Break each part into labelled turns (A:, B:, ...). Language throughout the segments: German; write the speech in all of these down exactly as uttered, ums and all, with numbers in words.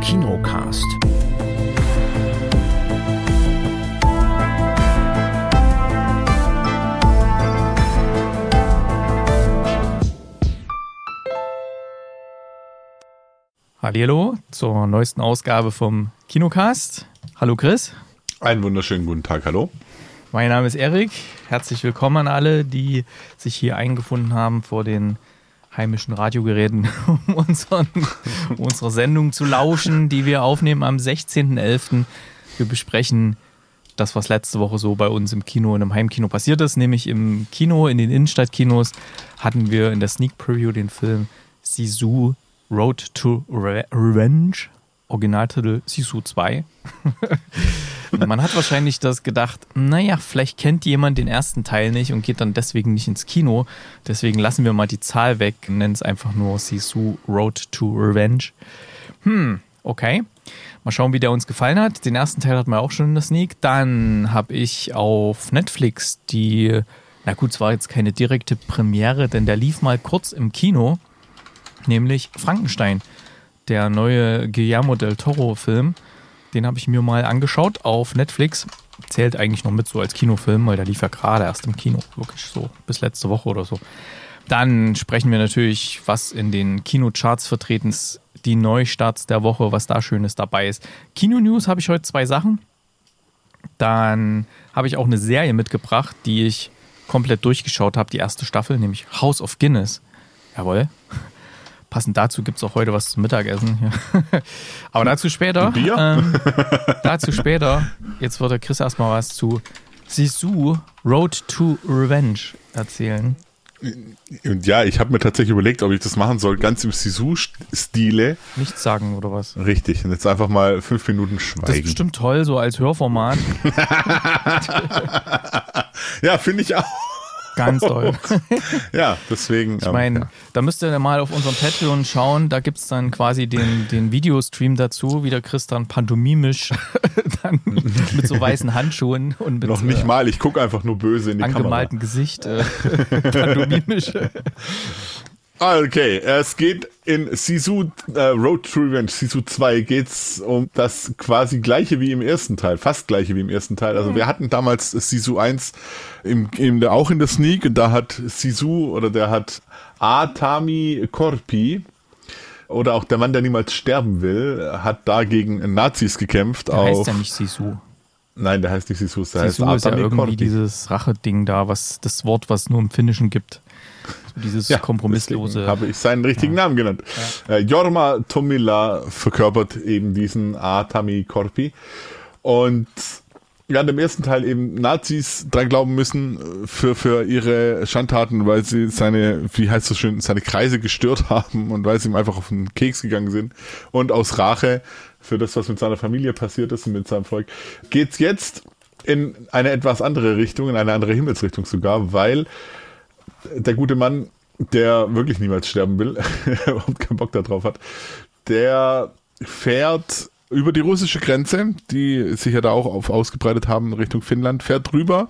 A: Kinocast.
B: Hallihallo zur neuesten Ausgabe vom Kinocast. Hallo Chris.
C: Einen wunderschönen guten Tag, hallo.
B: Mein Name ist Erik. Herzlich willkommen an alle, die sich hier eingefunden haben vor den heimischen Radiogeräten, um unseren, unserer Sendung zu lauschen, die wir aufnehmen am sechzehnten elften Wir besprechen das, was letzte Woche so bei uns im Kino, in einem Heimkino passiert ist. Nämlich im Kino, in den Innenstadtkinos, hatten wir in der Sneak Preview den Film Sisu Road to Re- Revenge, Originaltitel Sisu zwei. Man hat wahrscheinlich das gedacht, naja, vielleicht kennt jemand den ersten Teil nicht und geht dann deswegen nicht ins Kino. Deswegen lassen wir mal die Zahl weg und nennen es einfach nur Sisu Road to Revenge. Hm, okay. Mal schauen, wie der uns gefallen hat. Den ersten Teil hatten wir auch schon in der Sneak. Dann habe ich auf Netflix die, na gut, es war jetzt keine direkte Premiere, denn der lief mal kurz im Kino, nämlich Frankenstein, der neue Guillermo del Toro-Film. Den habe ich mir mal angeschaut auf Netflix. Zählt eigentlich noch mit so als Kinofilm, weil der lief ja gerade erst im Kino. Wirklich so bis letzte Woche oder so. Dann sprechen wir natürlich, was in den Kinocharts vertreten ist, die Neustarts der Woche, was da Schönes dabei ist. Kino-News habe ich heute zwei Sachen. Dann habe ich auch eine Serie mitgebracht, die ich komplett durchgeschaut habe, die erste Staffel, nämlich House of Guinness. Jawohl. Passend dazu gibt es auch heute was zum Mittagessen. Ja. Aber dazu später.
C: Bier?
B: Ähm, dazu später. Jetzt wird der Chris erstmal was zu Sisu Road to Revenge erzählen.
C: Und ja, ich habe mir tatsächlich überlegt, ob ich das machen soll, ganz im Sisu-Stile.
B: Nichts sagen oder was?
C: Richtig, und jetzt einfach mal fünf Minuten schweigen.
B: Das ist bestimmt toll, so als Hörformat.
C: Ja, finde ich auch.
B: Ganz toll.
C: Ja, deswegen.
B: Ich meine,
C: ja.
B: Da müsst ihr mal auf unserem Patreon schauen, da gibt es dann quasi den, den Videostream dazu, wie der Chris dann pantomimisch dann mit so weißen Handschuhen und mit
C: Noch nicht mal, ich gucke einfach nur böse in die
B: angemalten
C: Kamera.
B: Gesicht äh, pantomimisch.
C: Okay, es geht in Sisu äh, Road to Revenge, Sisu zwei geht's um das quasi gleiche wie im ersten Teil, fast gleiche wie im ersten Teil. Also mhm. wir hatten damals Sisu eins im, im, auch in der Sneak und da hat Sisu oder der hat Atami Korpi oder auch der Mann, der niemals sterben will, hat da gegen Nazis gekämpft.
B: Der
C: auf,
B: heißt ja nicht Sisu.
C: Nein, der heißt nicht Sisu, der
B: Sisu
C: heißt
B: ist ja
C: Atami
B: irgendwie
C: Korpi.
B: dieses Rache-Ding da, was das Wort, was nur im Finnischen gibt. So dieses ja, kompromisslose.
C: Habe ich seinen richtigen ja. Namen genannt. Ja. Äh, Jorma Tommila verkörpert eben diesen Atami Korpi. Und ja, im ersten Teil eben Nazis dran glauben müssen für, für ihre Schandtaten, weil sie seine, wie heißt das schön, seine Kreise gestört haben und weil sie ihm einfach auf den Keks gegangen sind. Und aus Rache für das, was mit seiner Familie passiert ist und mit seinem Volk, geht's jetzt in eine etwas andere Richtung, in eine andere Himmelsrichtung sogar, weil der gute Mann, der wirklich niemals sterben will und keinen Bock darauf hat, der fährt über die russische Grenze, die sich ja da auch auf ausgebreitet haben Richtung Finnland, fährt drüber,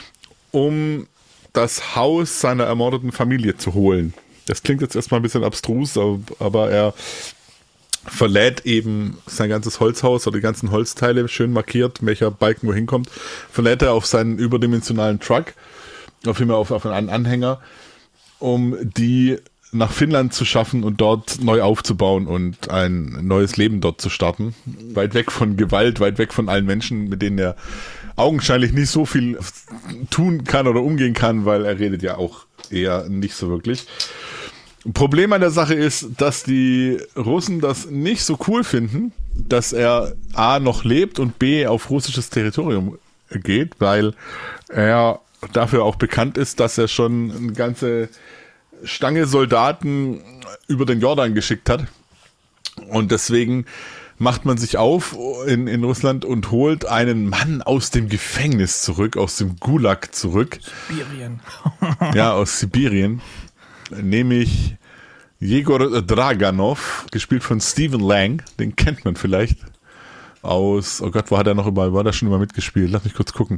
C: um das Haus seiner ermordeten Familie zu holen. Das klingt jetzt erstmal ein bisschen abstrus, aber er verlädt eben sein ganzes Holzhaus oder die ganzen Holzteile, schön markiert, welcher Balken wohin kommt, verlädt er auf seinen überdimensionalen Truck, auf immer auf, auf einen Anhänger, um die nach Finnland zu schaffen und dort neu aufzubauen und ein neues Leben dort zu starten. Weit weg von Gewalt, weit weg von allen Menschen, mit denen er augenscheinlich nicht so viel tun kann oder umgehen kann, weil er redet ja auch eher nicht so wirklich. Problem an der Sache ist, dass die Russen das nicht so cool finden, dass er A noch lebt und B auf russisches Territorium geht, weil er dafür auch bekannt ist, dass er schon eine ganze Stange Soldaten über den Jordan geschickt hat. Und deswegen macht man sich auf in, in Russland und holt einen Mann aus dem Gefängnis zurück, aus dem Gulag zurück.
B: Sibirien.
C: Ja, aus Sibirien. Nämlich Jegor Draganov, gespielt von Stephen Lang. Den kennt man vielleicht aus, oh Gott, wo hat er noch überall, war der schon immer mitgespielt? Lass mich kurz gucken.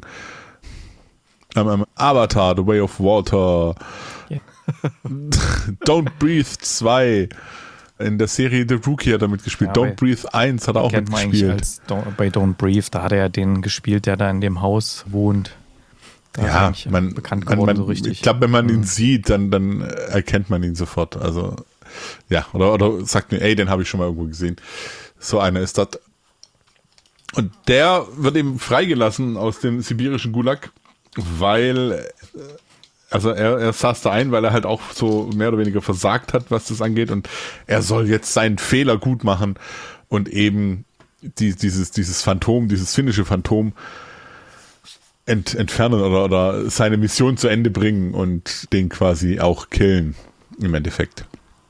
C: Um, Avatar, The Way of Water, yeah. Don't Breathe zwei, In der Serie The Rookie hat er mitgespielt.
B: Ja,
C: Don't Breathe eins hat er auch
B: kennt man
C: mitgespielt.
B: eigentlich als Don't, bei Don't Breathe, da hat er ja den gespielt, der da in dem Haus wohnt. Da
C: ja,
B: ist er
C: man,
B: bekannt
C: man,
B: geworden,
C: man,
B: so richtig.
C: ich glaube, wenn man ihn
B: Mhm.
C: sieht, dann, dann erkennt man ihn sofort. Also, ja, oder, oder sagt mir, ey, den habe ich schon mal irgendwo gesehen. So einer ist das. Und der wird eben freigelassen aus dem sibirischen Gulag, weil, also er, er saß da ein, weil er halt auch so mehr oder weniger versagt hat, was das angeht, und er soll jetzt seinen Fehler gut machen und eben die, dieses, dieses Phantom, dieses finnische Phantom ent, entfernen oder, oder seine Mission zu Ende bringen und den quasi auch killen, im Endeffekt.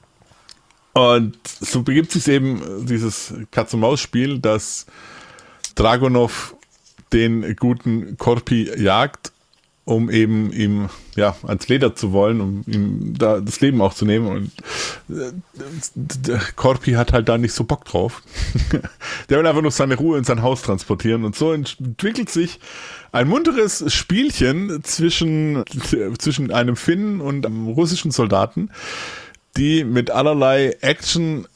C: Und so begibt sich eben dieses Katz-und-Maus-Spiel, dass Dragunov den guten Korpi jagt, um eben ihm ja ans Leder zu wollen, um ihm da das Leben auch zu nehmen. Und äh, der Korpi hat halt da nicht so Bock drauf. Der will einfach nur seine Ruhe in sein Haus transportieren. Und so entwickelt sich ein munteres Spielchen zwischen, zwischen einem Finnen und einem russischen Soldaten, die mit allerlei Action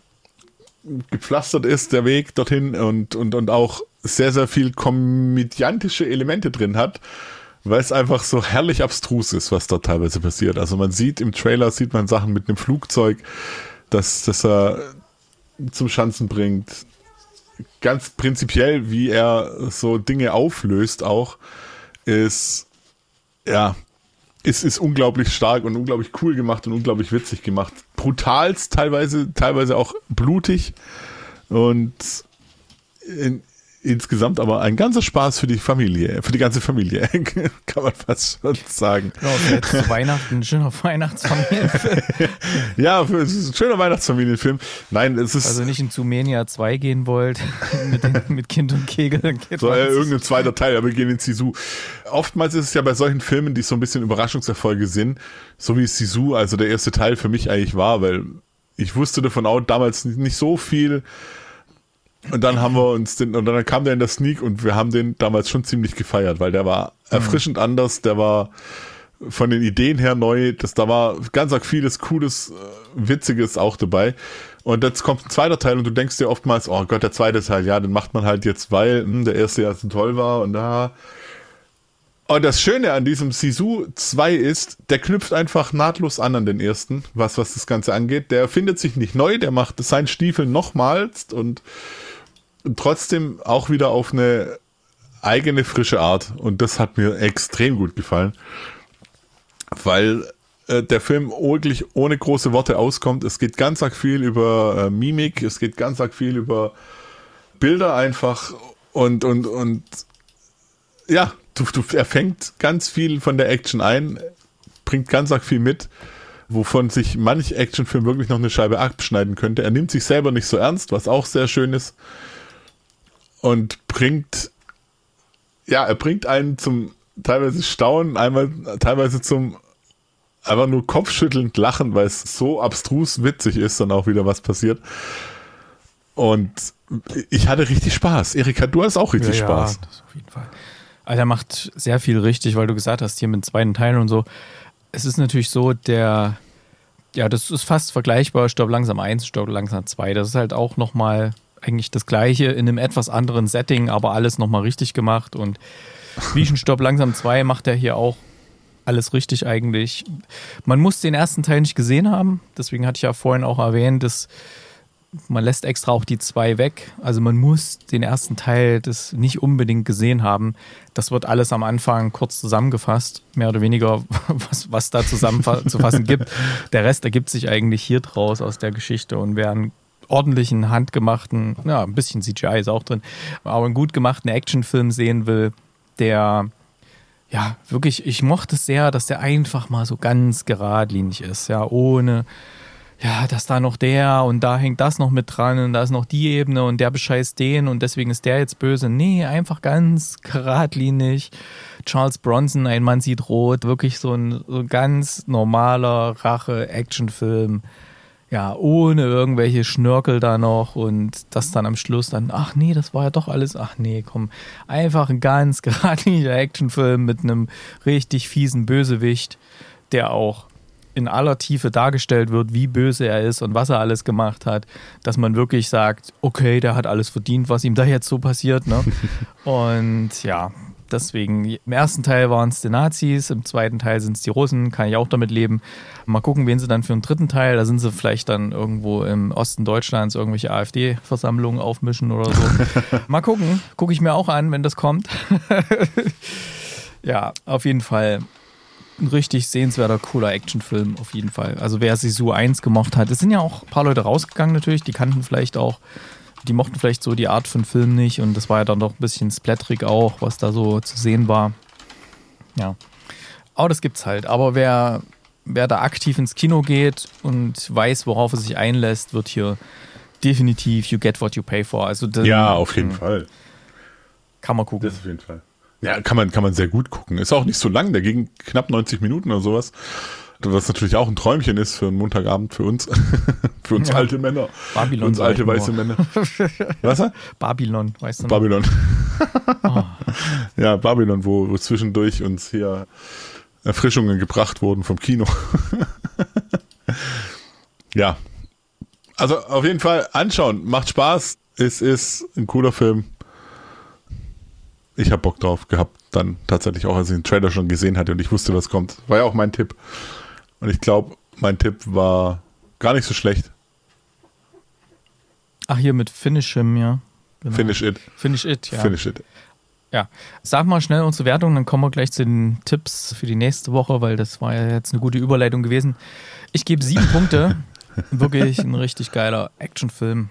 C: gepflastert ist, der Weg dorthin, und, und, und auch sehr, sehr viel komödiantische Elemente drin hat, weil es einfach so herrlich abstrus ist, was dort teilweise passiert. Also man sieht im Trailer, sieht man Sachen mit einem Flugzeug, das, das er zum Schanzen bringt. Ganz prinzipiell, wie er so Dinge auflöst auch, ist, ja, ist, ist unglaublich stark und unglaublich cool gemacht und unglaublich witzig gemacht. Brutalst, teilweise, teilweise auch blutig und in, insgesamt aber ein ganzer Spaß für die Familie, für die ganze Familie, kann man fast schon sagen.
B: Genau, jetzt zu Weihnachten, ein schöner Weihnachtsfamilienfilm.
C: Ja, es ist ein schöner Weihnachtsfamilienfilm. Nein, es ist...
B: Also nicht in Zumania zwei gehen wollt, mit, den, mit Kind und Kegel. Dann geht
C: so, äh, irgendein zweiter Teil, aber wir gehen in Sisu. Oftmals ist es ja bei solchen Filmen, die so ein bisschen Überraschungserfolge sind, so wie Sisu, also der erste Teil für mich eigentlich war, weil ich wusste davon auch damals nicht so viel. Und dann haben wir uns den, und dann kam der in der Sneak und wir haben den damals schon ziemlich gefeiert, weil der war erfrischend mhm. anders, der war von den Ideen her neu, das, da war ganz arg vieles Cooles, Witziges auch dabei. Und jetzt kommt ein zweiter Teil und du denkst dir oftmals, oh Gott, der zweite Teil, ja, den macht man halt jetzt, weil hm, der erste ja so toll war und da. Und das Schöne an diesem Sisu zwei ist, der knüpft einfach nahtlos an an den ersten, was, was das Ganze angeht. Der findet sich nicht neu, der macht seinen Stiefel nochmals und trotzdem auch wieder auf eine eigene, frische Art. Und das hat mir extrem gut gefallen, weil äh, der Film wirklich ohne große Worte auskommt. Es geht ganz arg viel über äh, Mimik, es geht ganz arg viel über Bilder einfach und, und, und ja, du, du, er fängt ganz viel von der Action ein, bringt ganz arg viel mit, wovon sich manch Actionfilm wirklich noch eine Scheibe abschneiden könnte. Er nimmt sich selber nicht so ernst, was auch sehr schön ist. Und bringt, ja, er bringt einen zum teilweise Staunen, einmal teilweise zum einfach nur kopfschüttelnd Lachen, weil es so abstrus witzig ist, dann auch wieder was passiert. Und ich hatte richtig Spaß. Erika, du hast auch richtig
B: ja,
C: Spaß.
B: Ja, das auf jeden Fall. Also er macht sehr viel richtig, weil du gesagt hast, hier mit zweiten Teilen und so. Es ist natürlich so, der, ja, das ist fast vergleichbar, Stirb langsam eins, Stirb langsam zwei. Das ist halt auch nochmal eigentlich das Gleiche in einem etwas anderen Setting, aber alles nochmal richtig gemacht. Und wie schon Stirb langsam zwei macht er hier auch alles richtig eigentlich. Man muss den ersten Teil nicht gesehen haben, deswegen hatte ich ja vorhin auch erwähnt, dass man lässt extra auch die zwei weg. Also man muss den ersten Teil das nicht unbedingt gesehen haben. Das wird alles am Anfang kurz zusammengefasst, mehr oder weniger, was, was da zusammenzufassen gibt. Der Rest ergibt sich eigentlich hier draus aus der Geschichte. Und wer einen ordentlichen, handgemachten, ja, ein bisschen C G I ist auch drin, aber einen gut gemachten Actionfilm sehen will, der, ja, wirklich, ich mochte es sehr, dass der einfach mal so ganz geradlinig ist, ja, ohne, ja, dass da noch der und da hängt das noch mit dran und da ist noch die Ebene und der bescheißt den und deswegen ist der jetzt böse. Nee, einfach ganz geradlinig. Charles Bronson, Ein Mann sieht rot, wirklich so ein, so ein ganz normaler Rache-Actionfilm. Ja, ohne irgendwelche Schnörkel da noch und das dann am Schluss dann, ach nee, das war ja doch alles, ach nee, komm, einfach ein ganz geradliniger Actionfilm mit einem richtig fiesen Bösewicht, der auch in aller Tiefe dargestellt wird, wie böse er ist und was er alles gemacht hat, dass man wirklich sagt, okay, der hat alles verdient, was ihm da jetzt so passiert. Ne? Und ja, deswegen, im ersten Teil waren es die Nazis, im zweiten Teil sind es die Russen, kann ich auch damit leben. Mal gucken, wen sie dann für den dritten Teil, da sind sie vielleicht dann irgendwo im Osten Deutschlands irgendwelche AfD-Versammlungen aufmischen oder so. Mal gucken, gucke ich mir auch an, wenn das kommt. Ja, auf jeden Fall ein richtig sehenswerter, cooler Actionfilm, auf jeden Fall. Also wer Sisu eins gemocht hat, es sind ja auch ein paar Leute rausgegangen natürlich, die kannten vielleicht auch, die mochten vielleicht so die Art von Film nicht und das war ja dann doch ein bisschen splatterig auch, was da so zu sehen war. Ja, aber das gibt's halt. Aber wer, wer da aktiv ins Kino geht und weiß, worauf er sich einlässt, wird hier definitiv you get what you pay for. Also das,
C: ja, auf jeden Fall.
B: Kann man gucken.
C: Das auf jeden Fall. Ja, kann man, kann man sehr gut gucken. Ist auch nicht so lang, der ging knapp neunzig Minuten oder sowas. Was natürlich auch ein Träumchen ist für einen Montagabend für uns. Für uns ja. alte Männer.
B: Babylon.
C: Für uns alte weiße Männer. Was?
B: Babylon, weißt du noch?
C: Babylon. Oh. Ja, Babylon, wo, wo zwischendurch uns hier Erfrischungen gebracht wurden vom Kino. Ja. Also auf jeden Fall anschauen. Macht Spaß. Es ist ein cooler Film. Ich habe Bock drauf gehabt, dann tatsächlich auch, als ich den Trailer schon gesehen hatte und ich wusste, was kommt. War ja auch mein Tipp. Und ich glaube, mein Tipp war gar nicht so schlecht.
B: Ach, hier mit Finish Him, ja.
C: Genau. Finish It.
B: Finish It, ja.
C: Finish It.
B: Ja. Sag mal schnell unsere Wertung, dann kommen wir gleich zu den Tipps für die nächste Woche, weil das war ja jetzt eine gute Überleitung gewesen. Ich gebe sieben Punkte. Wirklich ein richtig geiler Actionfilm.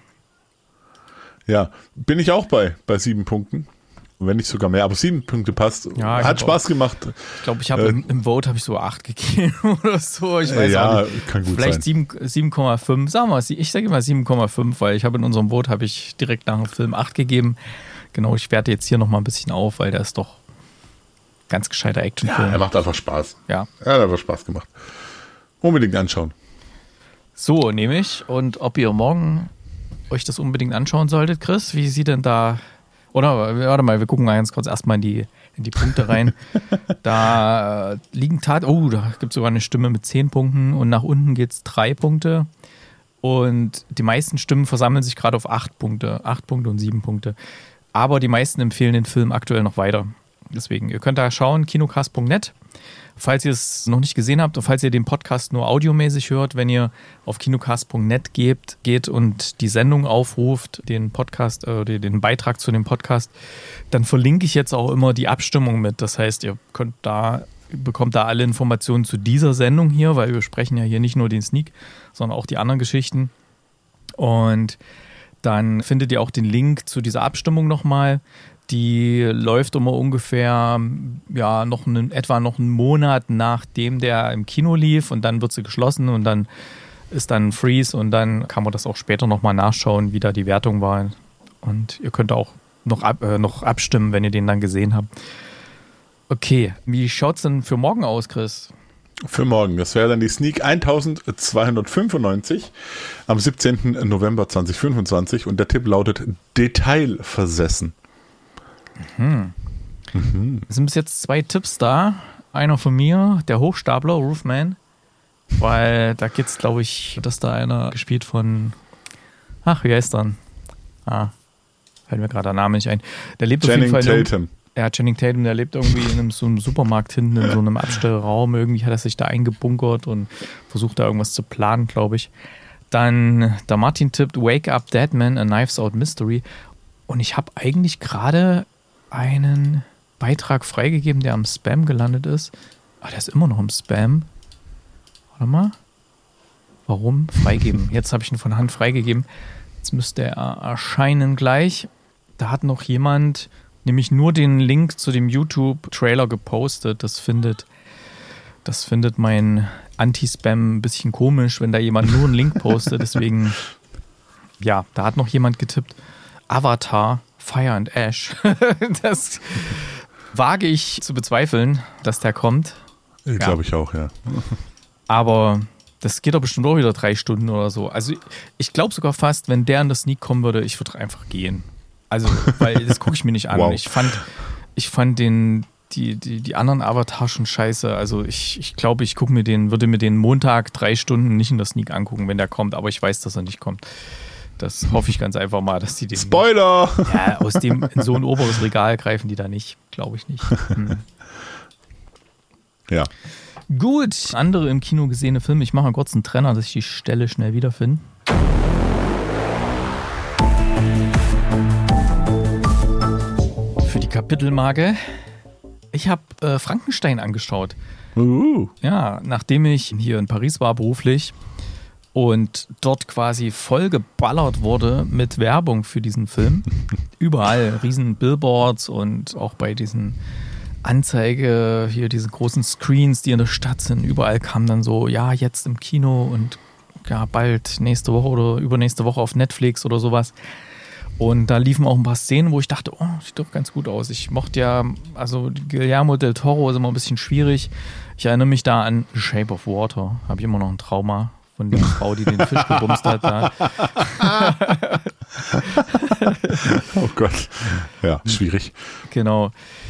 C: Ja, bin ich auch bei, bei sieben Punkten. Wenn nicht sogar mehr, aber sieben Punkte passt.
B: Ja,
C: hat Spaß
B: auch,
C: gemacht.
B: Ich glaube, ich habe äh, im, im Vote habe ich so acht gegeben oder so. Ich weiß
C: ja,
B: auch nicht.
C: Kann gut
B: Vielleicht
C: sein.
B: sieben Komma fünf. Sagen wir, ich sage immer sieben Komma fünf, weil ich habe in unserem Vote habe ich direkt nach dem Film acht gegeben. Genau, ich werte jetzt hier nochmal ein bisschen auf, weil der ist doch ganz gescheiter Actionfilm.
C: Ja, er macht einfach Spaß.
B: Ja.
C: Er hat einfach Spaß gemacht. Unbedingt anschauen.
B: So, nehme ich. Und ob ihr morgen euch das unbedingt anschauen solltet, Chris, wie sieht denn da... Oder, warte mal, wir gucken mal ganz kurz erstmal in die, in die Punkte rein. Da äh, liegen Tat... Oh, da gibt es sogar eine Stimme mit zehn Punkten und nach unten geht es drei Punkte. Und die meisten Stimmen versammeln sich gerade auf acht Punkte. acht Punkte und sieben Punkte. Aber die meisten empfehlen den Film aktuell noch weiter. Deswegen, ihr könnt da schauen, kinocast punkt net. Falls ihr es noch nicht gesehen habt und falls ihr den Podcast nur audiomäßig hört, wenn ihr auf kinocast punkt net geht, geht und die Sendung aufruft, den Podcast, äh, den Beitrag zu dem Podcast, dann verlinke ich jetzt auch immer die Abstimmung mit. Das heißt, ihr könnt da, bekommt da alle Informationen zu dieser Sendung hier, weil wir sprechen ja hier nicht nur den Sneak, sondern auch die anderen Geschichten. Und dann findet ihr auch den Link zu dieser Abstimmung nochmal. Die läuft immer ungefähr, ja, noch einen, etwa noch einen Monat nachdem der im Kino lief und dann wird sie geschlossen und dann ist dann ein Freeze und dann kann man das auch später nochmal nachschauen, wie da die Wertung war. Und ihr könnt auch noch, ab, äh, noch abstimmen, wenn ihr den dann gesehen habt. Okay, wie schaut es denn für morgen aus, Chris?
C: Für morgen, das wäre dann die Sneak eintausendzweihundertfünfundneunzig am siebzehnten November zweitausendfünfundzwanzig und der Tipp lautet Detailversessen.
B: Mhm. Mhm. Es sind bis jetzt zwei Tipps da. Einer von mir, der Hochstapler, Roofman. Weil da geht's, glaube ich, dass da einer gespielt von. Ach, wie heißt der? Ah, fällt mir gerade der Name nicht ein. Der lebt
C: Channing
B: auf jeden Fall.
C: Tatum.
B: Ja, Channing Tatum, der lebt irgendwie in einem, so einem Supermarkt hinten, in so einem Abstellraum. Irgendwie hat er sich da eingebunkert und versucht da irgendwas zu planen, glaube ich. Dann der Martin tippt Wake Up Dead Man, A Knives Out Mystery. Und ich habe eigentlich gerade einen Beitrag freigegeben, der am Spam gelandet ist. Ah, der ist immer noch im Spam. Warte mal. Warum? Freigeben. Jetzt habe ich ihn von Hand freigegeben. Jetzt müsste er erscheinen gleich. Da hat noch jemand nämlich nur den Link zu dem YouTube-Trailer gepostet. Das findet, das findet mein Anti-Spam ein bisschen komisch, wenn da jemand nur einen Link postet. Deswegen, ja, da hat noch jemand getippt. Avatar, Fire and Ash. Das wage ich zu bezweifeln, dass der kommt.
C: Ja. Glaube ich auch, ja.
B: Aber das geht doch bestimmt auch wieder drei Stunden oder so. Also ich glaube sogar fast, wenn der in das Sneak kommen würde, ich würde einfach gehen. Also, weil das gucke ich mir nicht an.
C: Wow.
B: Ich fand, ich fand den, die, die, die anderen Avatar schon scheiße. Also ich, ich glaube, ich gucke mir den, würde mir den Montag drei Stunden nicht in der Sneak angucken, wenn der kommt, aber ich weiß, dass er nicht kommt. Das hoffe ich ganz einfach mal, dass die den.
C: Spoiler!
B: Ja, aus dem in so ein oberes Regal greifen die da nicht, glaube ich nicht. Hm.
C: Ja.
B: Gut, andere im Kino gesehene Filme. Ich mache mal kurz einen Trenner, dass ich die Stelle schnell wiederfinde. Für die Kapitelmarke. Ich habe äh, Frankenstein angeschaut.
C: Uh.
B: Ja, nachdem ich hier in Paris war beruflich und dort quasi voll geballert wurde mit Werbung für diesen Film. Überall, riesen Billboards und auch bei diesen Anzeige, hier diese großen Screens, die in der Stadt sind. Überall kam dann so, ja, jetzt im Kino und ja, bald nächste Woche oder übernächste Woche auf Netflix oder sowas. Und da liefen auch ein paar Szenen, wo ich dachte, oh, sieht doch ganz gut aus. Ich mochte ja, also Guillermo del Toro ist immer ein bisschen schwierig. Ich erinnere mich da an The Shape of Water. Habe ich immer noch ein Trauma von der Frau, die den Fisch gebumst hat. Da.
C: Oh Gott. Ja, schwierig.
B: Genau.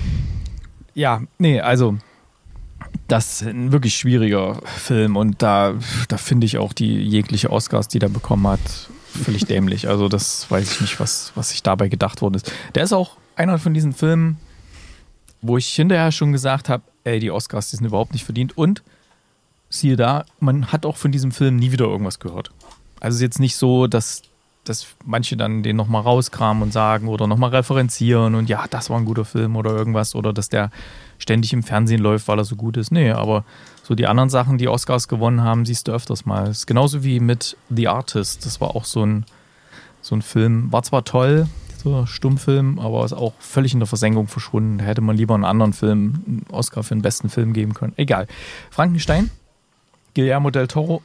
B: Ja, nee, also das ist ein wirklich schwieriger Film und da, da finde ich auch die jegliche Oscars, die der bekommen hat, völlig dämlich. Also das weiß ich nicht, was, was sich dabei gedacht worden ist. Der ist auch einer von diesen Filmen, wo ich hinterher schon gesagt habe, ey, die Oscars, die sind überhaupt nicht verdient. Und siehe da, man hat auch von diesem Film nie wieder irgendwas gehört. Also es ist jetzt nicht so, dass, dass manche dann den nochmal rauskramen und sagen oder nochmal referenzieren und ja, das war ein guter Film oder irgendwas oder dass der ständig im Fernsehen läuft, weil er so gut ist. Nee, aber so die anderen Sachen, die Oscars gewonnen haben, siehst du öfters mal. Das ist genauso wie mit The Artist. Das war auch so ein, so ein Film. War zwar toll, so ein Stummfilm, aber ist auch völlig in der Versenkung verschwunden. Da hätte man lieber einen anderen Film, einen Oscar für den besten Film geben können. Egal. Frankenstein, Guillermo del Toro.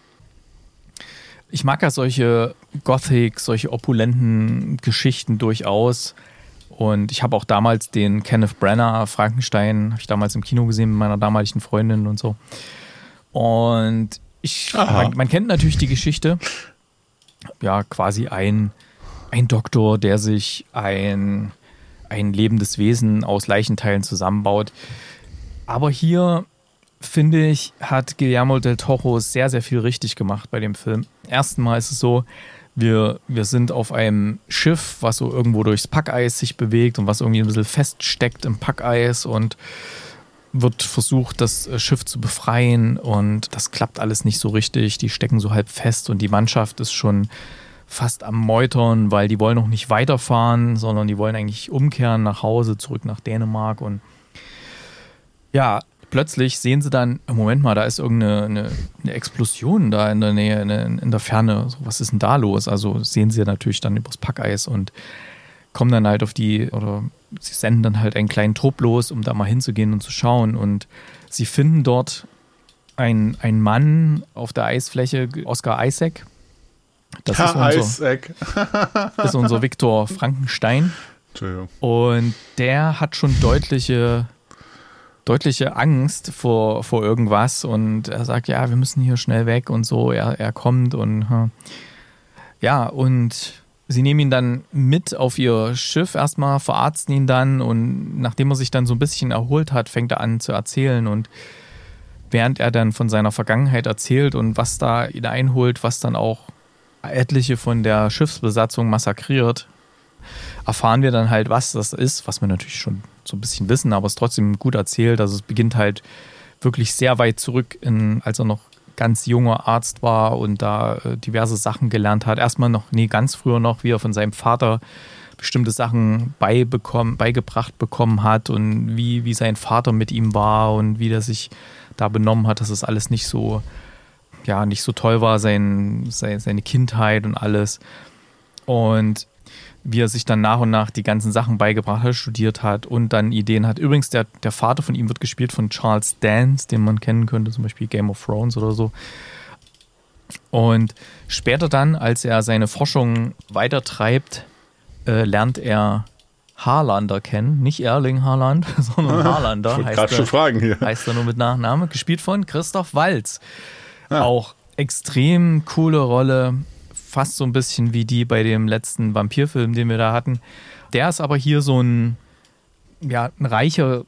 B: Ich mag ja solche Gothic, solche opulenten Geschichten durchaus. Und ich habe auch damals den Kenneth Branagh Frankenstein, habe ich damals im Kino gesehen mit meiner damaligen Freundin und so. Und ich, man, man kennt natürlich die Geschichte. Ja, quasi ein, ein Doktor, der sich ein, ein lebendes Wesen aus Leichenteilen zusammenbaut. Aber hier, finde ich, hat Guillermo del Toro sehr, sehr viel richtig gemacht bei dem Film. Erstmal ist es so, Wir, wir sind auf einem Schiff, was so irgendwo durchs Packeis sich bewegt und was irgendwie ein bisschen feststeckt im Packeis und wird versucht, das Schiff zu befreien und das klappt alles nicht so richtig. Die stecken so halb fest und die Mannschaft ist schon fast am Meutern, weil die wollen noch nicht weiterfahren, sondern die wollen eigentlich umkehren nach Hause, zurück nach Dänemark und ja, plötzlich sehen sie dann, Moment mal, da ist irgendeine eine, eine Explosion da in der Nähe, in, in der Ferne. So, was ist denn da los? Also sehen sie natürlich dann übers Packeis und kommen dann halt auf die, oder sie senden dann halt einen kleinen Trupp los, um da mal hinzugehen und zu schauen. Und sie finden dort einen, einen Mann auf der Eisfläche, Oscar Isaac. Das
C: ja,
B: ist unser,
C: Isaac.
B: ist unser Viktor Frankenstein.
C: Entschuldigung.
B: Und der hat schon deutliche deutliche Angst vor, vor irgendwas und er sagt, ja, wir müssen hier schnell weg und so, er, er kommt und ja, und sie nehmen ihn dann mit auf ihr Schiff erstmal, verarzten ihn dann und nachdem er sich dann so ein bisschen erholt hat, fängt er an zu erzählen und während er dann von seiner Vergangenheit erzählt und was da ihn einholt, was dann auch etliche von der Schiffsbesatzung massakriert, erfahren wir dann halt, was das ist, was wir natürlich schon so ein bisschen wissen, aber es ist trotzdem gut erzählt. Also es beginnt halt wirklich sehr weit zurück, in, als er noch ganz junger Arzt war und da äh, diverse Sachen gelernt hat. Erstmal noch, nee, ganz früher noch, wie er von seinem Vater bestimmte Sachen beibekommen, beigebracht bekommen hat und wie, wie sein Vater mit ihm war und wie der sich da benommen hat, dass es alles nicht so, ja, nicht so toll war, sein, sein, seine Kindheit und alles. Und wie er sich dann nach und nach die ganzen Sachen beigebracht hat, studiert hat und dann Ideen hat. Übrigens, der, der Vater von ihm wird gespielt von Charles Dance, den man kennen könnte, zum Beispiel Game of Thrones oder so. Und später dann, als er seine Forschung weitertreibt, äh, lernt er Harlander kennen. Nicht Erling Haaland, sondern Harlander.
C: Ich
B: heißt,
C: schon fragen hier.
B: heißt er nur mit Nachname. Gespielt von Christoph Waltz. Ja. Auch extrem coole Rolle. Fast so ein bisschen wie die bei dem letzten Vampirfilm, den wir da hatten. Der ist aber hier so ein, ja, ein reicher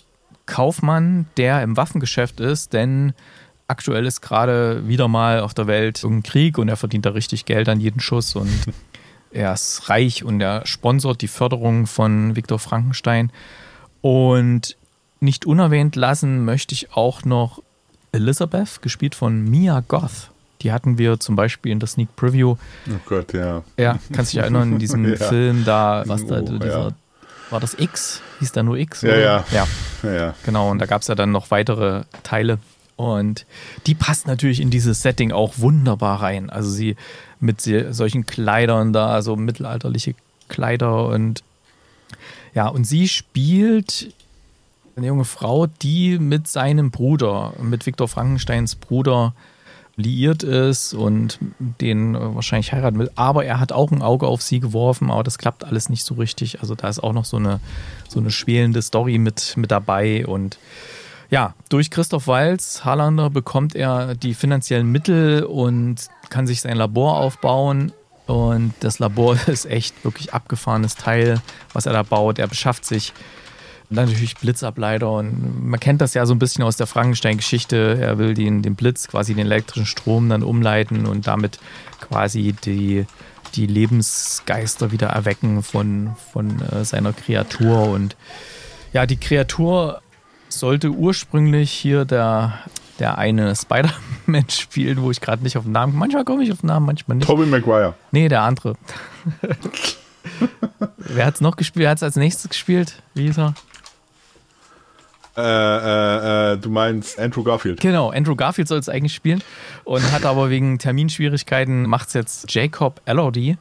B: Kaufmann, der im Waffengeschäft ist, denn aktuell ist gerade wieder mal auf der Welt irgendein Krieg und er verdient da richtig Geld an jeden Schuss und er ist reich und er sponsort die Förderung von Viktor Frankenstein. Und nicht unerwähnt lassen möchte ich auch noch Elizabeth, gespielt von Mia Goth. Die hatten wir zum Beispiel in der Sneak Preview.
C: Oh Gott, ja.
B: Ja, kannst du dich erinnern, in diesem ja. Film da, was da,
C: oh,
B: dieser,
C: ja.
B: war das X? Hieß da nur X?
C: Ja, ja,
B: ja.
C: Ja, ja.
B: Genau, und da gab es ja dann noch weitere Teile. Und die passt natürlich in dieses Setting auch wunderbar rein. Also sie mit solchen Kleidern da, so mittelalterliche Kleider und ja, und sie spielt eine junge Frau, die mit seinem Bruder, mit Viktor Frankensteins Bruder liiert ist und den wahrscheinlich heiraten will. Aber er hat auch ein Auge auf sie geworfen, aber das klappt alles nicht so richtig. Also da ist auch noch so eine, so eine schwelende Story mit, mit dabei. Und ja, durch Christoph Waltz, Harlander, bekommt er die finanziellen Mittel und kann sich sein Labor aufbauen. Und das Labor ist echt wirklich abgefahrenes Teil, was er da baut. Er beschafft sich dann natürlich Blitzableiter und man kennt das ja so ein bisschen aus der Frankenstein-Geschichte. Er will den, den Blitz, quasi den elektrischen Strom dann umleiten und damit quasi die, die Lebensgeister wieder erwecken von, von äh, seiner Kreatur. Und ja, die Kreatur sollte ursprünglich hier der, der eine Spider-Man spielen, wo ich gerade nicht auf den Namen komme. Manchmal komme ich auf den Namen, manchmal nicht.
C: Tobey Maguire.
B: Nee, der andere. Wer hat es noch gespielt? Wer hat es als nächstes gespielt? Wie hieß er?
C: Äh, äh, äh, du meinst Andrew Garfield.
B: Genau, Andrew Garfield soll es eigentlich spielen und hat aber wegen Terminschwierigkeiten, macht es jetzt Jacob Elordi.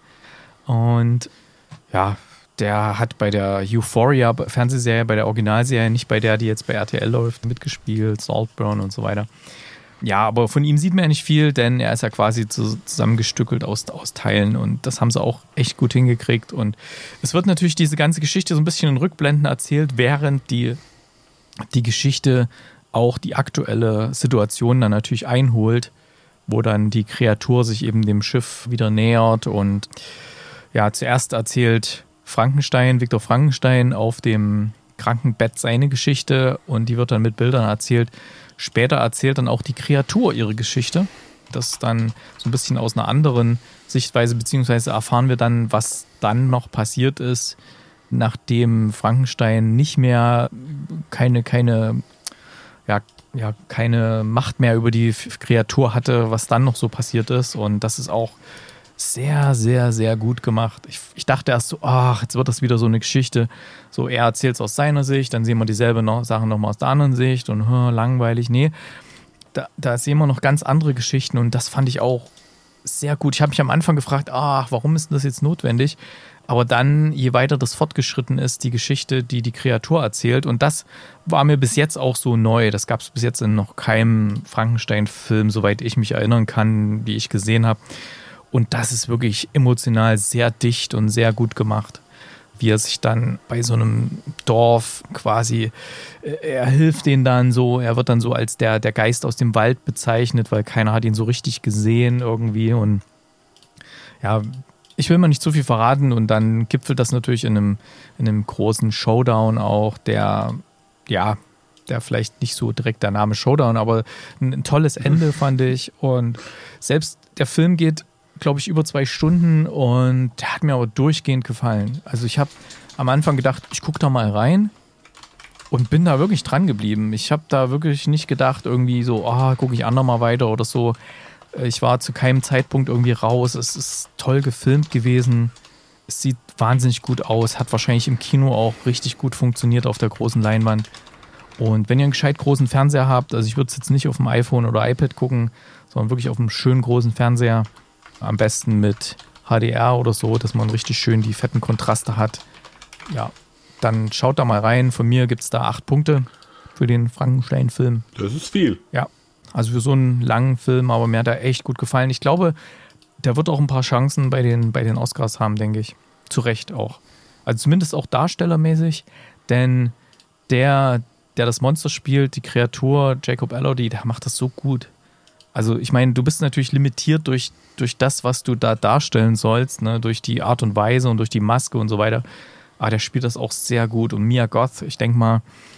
B: Und ja, der hat bei der Euphoria-Fernsehserie, bei der Originalserie, nicht bei der, die jetzt bei R T L läuft, mitgespielt, Saltburn und so weiter. Ja, aber von ihm sieht man ja nicht viel, denn er ist ja quasi zusammengestückelt aus, aus Teilen und das haben sie auch echt gut hingekriegt. Und es wird natürlich diese ganze Geschichte so ein bisschen in Rückblenden erzählt, während die die Geschichte auch die aktuelle Situation dann natürlich einholt, wo dann die Kreatur sich eben dem Schiff wieder nähert und ja, zuerst erzählt Frankenstein, Viktor Frankenstein auf dem Krankenbett seine Geschichte und die wird dann mit Bildern erzählt. Später erzählt dann auch die Kreatur ihre Geschichte. Das dann so ein bisschen aus einer anderen Sichtweise, beziehungsweise erfahren wir dann, was dann noch passiert ist, nachdem Frankenstein nicht mehr keine, keine, ja, ja, keine Macht mehr über die Kreatur hatte, was dann noch so passiert ist. Und das ist auch sehr, sehr, sehr gut gemacht. Ich, ich dachte erst so, ach, jetzt wird das wieder so eine Geschichte. So, er erzählt es aus seiner Sicht, dann sehen wir dieselbe noch, Sachen nochmal aus der anderen Sicht und hm, langweilig. Nee, da, da sehen wir noch ganz andere Geschichten und das fand ich auch sehr gut. Ich habe mich am Anfang gefragt, ach, warum ist denn das jetzt notwendig? Aber dann, je weiter das fortgeschritten ist, die Geschichte, die die Kreatur erzählt. Und das war mir bis jetzt auch so neu. Das gab es bis jetzt in noch keinem Frankenstein-Film, soweit ich mich erinnern kann, die ich gesehen habe. Und das ist wirklich emotional sehr dicht und sehr gut gemacht. Wie er sich dann bei so einem Dorf quasi, er hilft denen dann so, er wird dann so als der, der Geist aus dem Wald bezeichnet, weil keiner hat ihn so richtig gesehen irgendwie. Und ja, ich will mal nicht zu viel verraten und dann gipfelt das natürlich in einem, in einem großen Showdown auch, der, ja, der vielleicht nicht so direkt der Name Showdown, aber ein, ein tolles Ende fand ich und selbst der Film geht, glaube ich, über zwei Stunden und der hat mir aber durchgehend gefallen. Also ich habe am Anfang gedacht, ich gucke da mal rein und bin da wirklich dran geblieben. Ich habe da wirklich nicht gedacht, irgendwie so, ah, oh, gucke ich andermal weiter oder so. Ich war zu keinem Zeitpunkt irgendwie raus. Es ist toll gefilmt gewesen. Es sieht wahnsinnig gut aus. Hat wahrscheinlich im Kino auch richtig gut funktioniert auf der großen Leinwand. Und wenn ihr einen gescheit großen Fernseher habt, also ich würde es jetzt nicht auf dem iPhone oder iPad gucken, sondern wirklich auf einem schönen großen Fernseher, am besten mit H D R oder so, dass man richtig schön die fetten Kontraste hat. Ja, dann schaut da mal rein. Von mir gibt es da acht Punkte für den Frankenstein-Film.
C: Das ist viel.
B: Ja. Also für so einen langen Film, aber mir hat er echt gut gefallen. Ich glaube, der wird auch ein paar Chancen bei den, bei den Oscars haben, denke ich. Zu Recht auch. Also zumindest auch darstellermäßig, denn der, der das Monster spielt, die Kreatur, Jacob Elordi, der macht das so gut. Also ich meine, du bist natürlich limitiert durch, durch das, was du da darstellen sollst, ne? Durch die Art und Weise und durch die Maske und so weiter. Aber der spielt das auch sehr gut. Und Mia Goth, ich denke mal,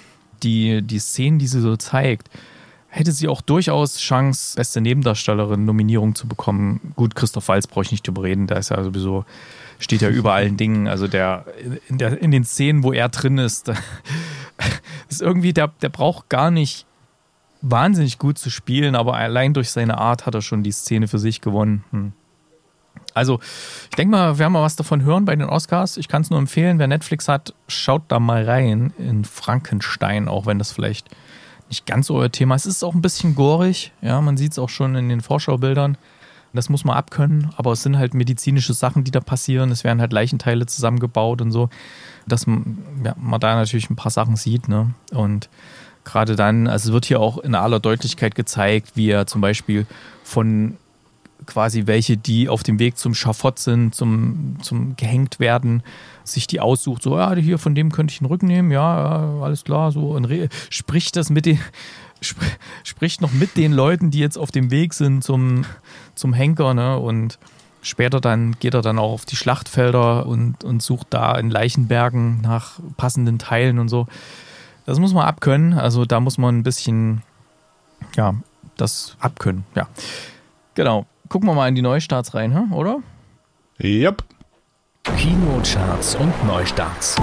B: die, die Szenen, die sie so zeigt, hätte sie auch durchaus Chance, beste Nebendarstellerin-Nominierung zu bekommen. Gut, Christoph Waltz brauche ich nicht drüber reden, der ist ja sowieso, steht ja über allen Dingen. Also der in, der, in den Szenen, wo er drin ist, ist irgendwie, der, der braucht gar nicht wahnsinnig gut zu spielen, aber allein durch seine Art hat er schon die Szene für sich gewonnen. Hm. Also, ich denke mal, wir werden mal was davon hören bei den Oscars. Ich kann es nur empfehlen, wer Netflix hat, schaut da mal rein in Frankenstein, auch wenn das vielleicht nicht ganz so euer Thema ist. Es ist auch ein bisschen gorig, ja, man sieht es auch schon in den Vorschaubildern. Das muss man abkönnen, aber es sind halt medizinische Sachen, die da passieren. Es werden halt Leichenteile zusammengebaut und so, dass man, ja, man da natürlich ein paar Sachen sieht, ne? Und gerade dann, also es wird hier auch in aller Deutlichkeit gezeigt, wie er zum Beispiel von quasi welche, die auf dem Weg zum Schafott sind, zum, zum gehängt werden, sich die aussucht, so, ja, hier, von dem könnte ich einen Rücken nehmen, ja, ja, alles klar, so, und re- spricht das mit den, sp- spricht noch mit den Leuten, die jetzt auf dem Weg sind zum, zum Henker, ne, und später dann geht er dann auch auf die Schlachtfelder und, und sucht da in Leichenbergen nach passenden Teilen und so. Das muss man abkönnen, also da muss man ein bisschen, ja, das abkönnen, ja. Genau. Gucken wir mal in die Neustarts rein, hm? Oder?
C: Yep.
A: Kinocharts und Neustarts.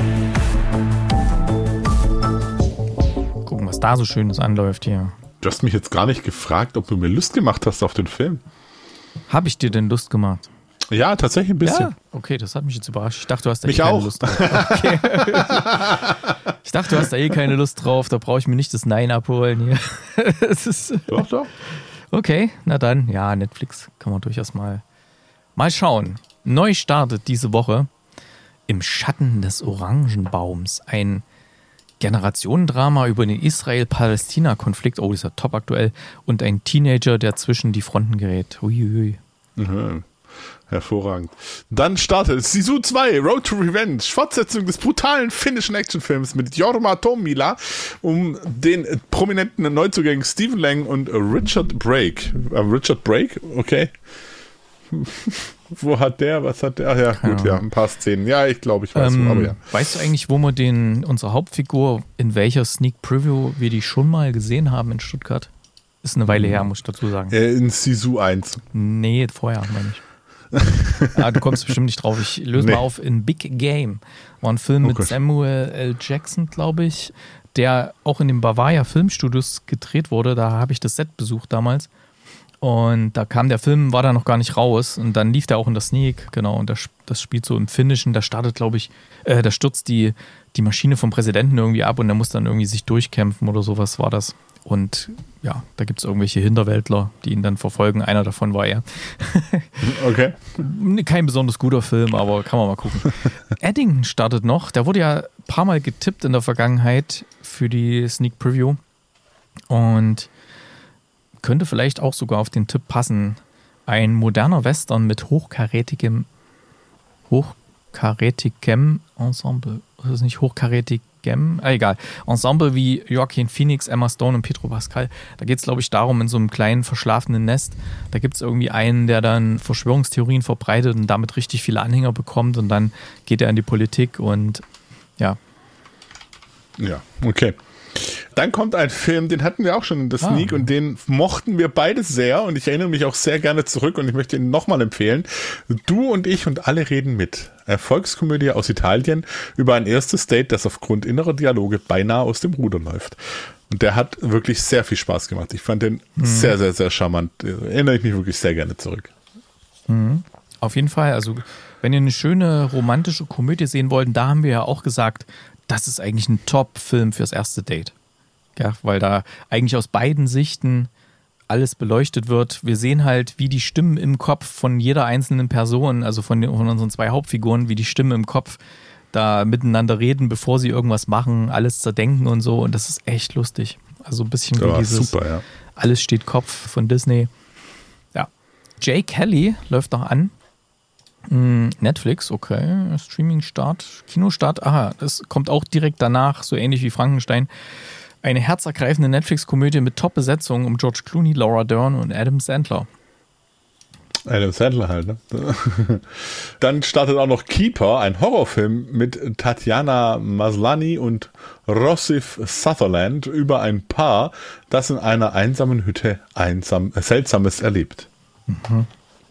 B: Gucken, was da so Schönes anläuft hier.
C: Du hast mich jetzt gar nicht gefragt, ob du mir Lust gemacht hast auf den Film.
B: Habe ich dir denn Lust gemacht?
C: Ja, tatsächlich ein bisschen.
B: Ja, okay, das hat mich jetzt überrascht. Ich dachte, du hast da
C: mich
B: eh keine
C: auch.
B: Lust drauf. Okay. Ich dachte, du hast da eh keine Lust drauf. Da brauche ich mir nicht das Nein abholen hier. Das ist
C: Doch, doch.
B: Okay, na dann, ja, Netflix kann man durchaus mal, mal schauen. Neu startet diese Woche Im Schatten des Orangenbaums, ein Generationendrama über den Israel-Palästina-Konflikt, oh, das ist ja top aktuell, und ein Teenager, der zwischen die Fronten gerät. Uiuiui.
C: Mhm. Hervorragend. Dann startet Sisu zwei, Road to Revenge, Fortsetzung des brutalen finnischen Actionfilms mit Jorma Tommila um den prominenten Neuzugängen Stephen Lang und Richard Brake. Äh, Richard Brake? Okay. Wo hat der, was hat der? Ach ja, gut, ja, ein paar Szenen. Ja, ich glaube, ich weiß,
B: ähm,
C: wo, aber ja.
B: Weißt du eigentlich, wo wir den, unsere Hauptfigur, in welcher Sneak Preview wir die schon mal gesehen haben in Stuttgart? Ist eine Weile her, muss ich dazu sagen.
C: Äh, in Sisu eins.
B: Nee, vorher, meine ich. Ah, du kommst bestimmt nicht drauf. Ich löse nee. mal auf in Big Game. War ein Film oh mit Gott. Samuel L. Jackson, glaube ich, der auch in den Bavaria Filmstudios gedreht wurde. Da habe ich das Set besucht damals. Und da kam der Film, war da noch gar nicht raus. Und dann lief der auch in der Sneak, genau. Und das, das spielt so im Finnischen. Da startet, glaube ich, äh, da stürzt die, die Maschine vom Präsidenten irgendwie ab und der muss dann irgendwie sich durchkämpfen oder sowas war das. Und ja, da gibt es irgendwelche Hinterwäldler, die ihn dann verfolgen. Einer davon war er.
C: Okay.
B: Kein besonders guter Film, aber kann man mal gucken. Eddington startet noch. Der wurde ja ein paar Mal getippt in der Vergangenheit für die Sneak Preview. Und könnte vielleicht auch sogar auf den Tipp passen. Ein moderner Western mit hochkarätigem, hochkarätigem Ensemble. Das ist nicht hochkarätig. Ah, egal. Ensemble wie Joaquin Phoenix, Emma Stone und Pedro Pascal. Da geht es, glaube ich, darum, in so einem kleinen, verschlafenen Nest, da gibt es irgendwie einen, der dann Verschwörungstheorien verbreitet und damit richtig viele Anhänger bekommt und dann geht er in die Politik und ja.
C: Ja, okay. Dann kommt ein Film, den hatten wir auch schon in der Sneak ah. und den mochten wir beide sehr und ich erinnere mich auch sehr gerne zurück und ich möchte ihn nochmal empfehlen. Du und ich und alle reden mit. Erfolgskomödie aus Italien über ein erstes Date, das aufgrund innerer Dialoge beinahe aus dem Ruder läuft. Und der hat wirklich sehr viel Spaß gemacht. Ich fand den mhm. sehr, sehr, sehr charmant. Da erinnere ich mich wirklich sehr gerne zurück.
B: Mhm. Auf jeden Fall. Also, wenn ihr eine schöne romantische Komödie sehen wollt, da haben wir ja auch gesagt, das ist eigentlich ein Top-Film fürs erste Date. Ja, weil da eigentlich aus beiden Sichten alles beleuchtet wird. Wir sehen halt, wie die Stimmen im Kopf von jeder einzelnen Person, also von, den, von unseren zwei Hauptfiguren, wie die Stimmen im Kopf da miteinander reden, bevor sie irgendwas machen, alles zerdenken und so. Und das ist echt lustig. Also ein bisschen wie
C: ja,
B: dieses
C: super, ja.
B: Alles steht Kopf von Disney. Ja. Jay Kelly läuft noch an. Netflix, okay, Streaming-Start, Kinostart, aha, das kommt auch direkt danach, so ähnlich wie Frankenstein. Eine herzergreifende Netflix-Komödie mit Top-Besetzung um George Clooney, Laura Dern und Adam Sandler.
C: Adam Sandler halt, ne? Dann startet auch noch Keeper, ein Horrorfilm mit Tatjana Maslany und Rossif Sutherland über ein Paar, das in einer einsamen Hütte einsam, äh, Seltsames erlebt.
B: Mhm.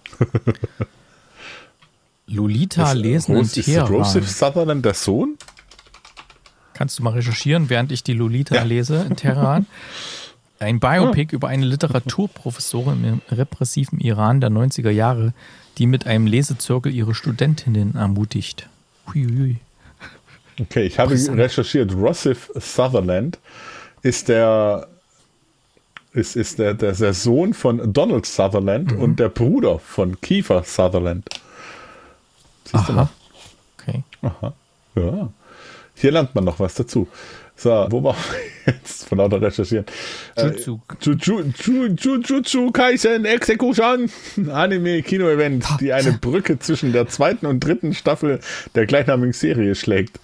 B: Lolita
C: ist,
B: lesen
C: Ros-
B: in Teheran.
C: Ist Rossif Sutherland der Sohn?
B: Kannst du mal recherchieren, während ich die Lolita
C: Ja.
B: lese in Teheran? Ein Biopic über eine Literaturprofessorin im repressiven Iran der neunziger Jahre, die mit einem Lesezirkel ihre Studentinnen ermutigt. Huiui.
C: Okay, ich habe recherchiert. Rossif Sutherland ist der ist, ist der, der, der Sohn von Donald Sutherland mhm. und der Bruder von Kiefer Sutherland. Siehst
B: Aha.
C: du mal?
B: Okay.
C: Aha. Ja. Hier lernt man noch was dazu. So, wo war jetzt von lauter recherchieren?
B: Jutsu.
C: Jujutsu Kaisen Execution Anime Kino Event, die eine Brücke zwischen der zweiten und dritten Staffel der gleichnamigen Serie schlägt.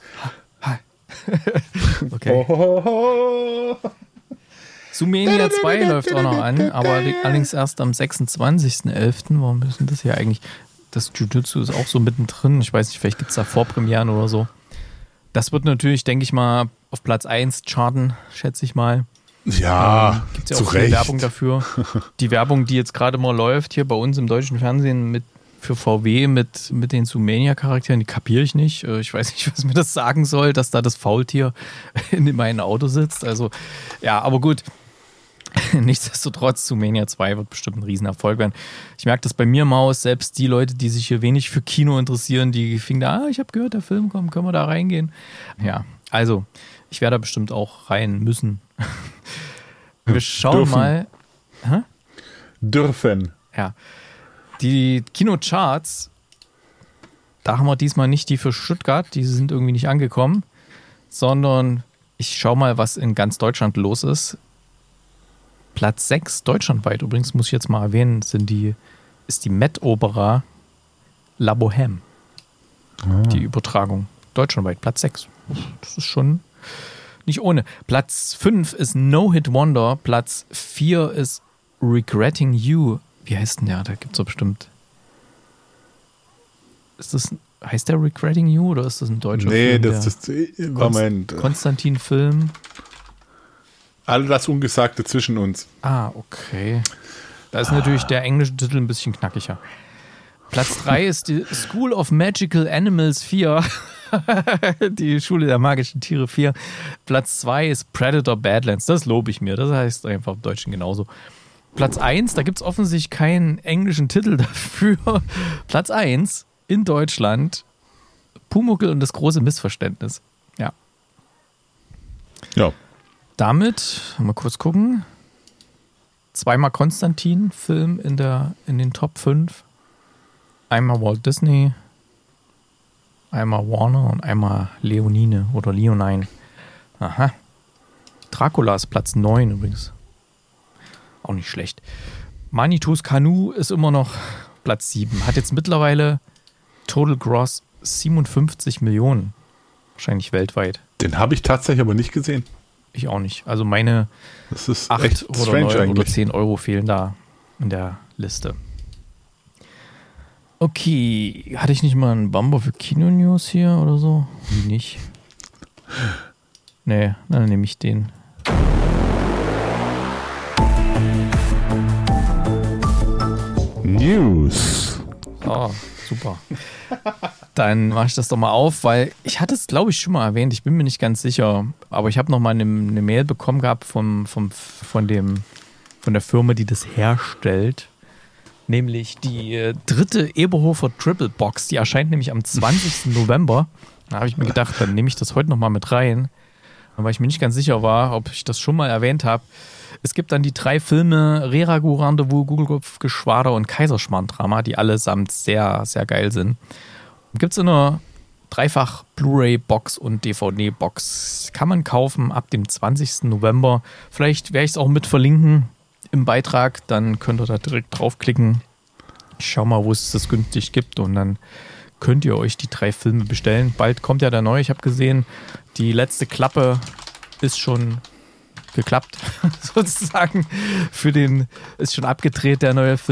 B: Okay.
C: Oh, oh, oh.
B: Sumenia zwei läuft auch noch an, aber allerdings erst am sechsundzwanzigsten elften Warum ist denn das hier eigentlich? Das Jujutsu ist auch so mittendrin. Ich weiß nicht, vielleicht gibt es da Vorpremieren oder so. Das wird natürlich, denke ich mal, auf Platz eins charten, schätze ich mal.
C: Ja,
B: ähm, gibt es ja
C: zu
B: auch viel
C: Recht.
B: Werbung dafür. Die Werbung, die jetzt gerade mal läuft, hier bei uns im deutschen Fernsehen mit für V W mit, mit den Sumenia-Charakteren, die kapiere ich nicht. Ich weiß nicht, was mir das sagen soll, dass da das Faultier in meinem Auto sitzt. Also, ja, aber gut. Nichtsdestotrotz, Sumenia zwei wird bestimmt ein Riesenerfolg werden. Ich merke das bei mir im Haus, selbst die Leute, die sich hier wenig für Kino interessieren, die fingen da, ah, ich habe gehört, der Film kommt, können wir da reingehen? Ja, also, ich werde da bestimmt auch rein müssen. Wir schauen
C: Dürfen.
B: mal. Hä?
C: Dürfen.
B: Ja. Die Kinocharts, da haben wir diesmal nicht die für Stuttgart, die sind irgendwie nicht angekommen, sondern ich schaue mal, was in ganz Deutschland los ist. Platz sechs deutschlandweit, übrigens muss ich jetzt mal erwähnen, sind die, ist die Met-Opera La Bohème. Ah. Die Übertragung deutschlandweit, Platz sechs. Das ist schon nicht ohne. Platz fünf ist No Hit Wonder, Platz vier ist Regretting You. Wie heißt denn der? Da gibt es doch bestimmt. Ist das, heißt der Regretting You oder ist das ein deutscher
C: nee,
B: Film?
C: Nee, das ist Moment.
B: Konstantin-Film.
C: All das Ungesagte zwischen uns.
B: Ah, okay. Da ist natürlich der englische Titel ein bisschen knackiger. Platz drei ist die School of Magical Animals vier. Die Schule der magischen Tiere vier. Platz zwei ist Predator Badlands. Das lobe ich mir. Das heißt einfach im Deutschen genauso. Platz eins, da gibt es offensichtlich keinen englischen Titel dafür. Platz eins in Deutschland, Pumuckl und das große Missverständnis. Ja.
C: Ja.
B: Damit, mal kurz gucken, zweimal Konstantin-Film in, der, in den Top fünf. Einmal Walt Disney, einmal Warner und einmal Leonine oder Leonine. Aha. Dracula ist Platz neun übrigens. Auch nicht schlecht. Manitus Canu ist immer noch Platz sieben. Hat jetzt mittlerweile Total Gross siebenundfünfzig Millionen. Wahrscheinlich weltweit.
C: Den habe ich tatsächlich aber nicht gesehen.
B: Ich auch nicht. Also meine
C: das ist
B: acht
C: echt
B: oder
C: strange
B: neun
C: eigentlich.
B: oder zehn Euro fehlen da in der Liste. Okay. Hatte ich nicht mal einen Bumper für Kino-News hier oder so? Wie nicht? Nee, dann nehme ich den.
C: News.
B: Oh, super. Dann mache ich das doch mal auf, weil ich hatte es, glaube ich, schon mal erwähnt. Ich bin mir nicht ganz sicher, aber ich habe noch mal eine, eine Mail bekommen gehabt vom, vom, von, dem, von der Firma, die das herstellt. Nämlich die äh, dritte Eberhofer Triple Box. Die erscheint nämlich am zwanzigsten November. Da habe ich mir gedacht, dann nehme ich das heute noch mal mit rein. Weil ich mir nicht ganz sicher war, ob ich das schon mal erwähnt habe. Es gibt dann die drei Filme Reragu, Rendezvous, Gugelkopf, Geschwader und Kaiserschmarrn-Drama, die allesamt sehr, sehr geil sind. Gibt es in einer Dreifach Blu-ray-Box und D V D-Box. Kann man kaufen ab dem zwanzigsten November. Vielleicht werde ich es auch mit verlinken im Beitrag. Dann könnt ihr da direkt draufklicken. Ich schau mal, wo es das günstig gibt und dann könnt ihr euch die drei Filme bestellen. Bald kommt ja der neue. Ich habe gesehen, die letzte Klappe ist schon geklappt, sozusagen. Für den ist schon abgedreht, der neue Film.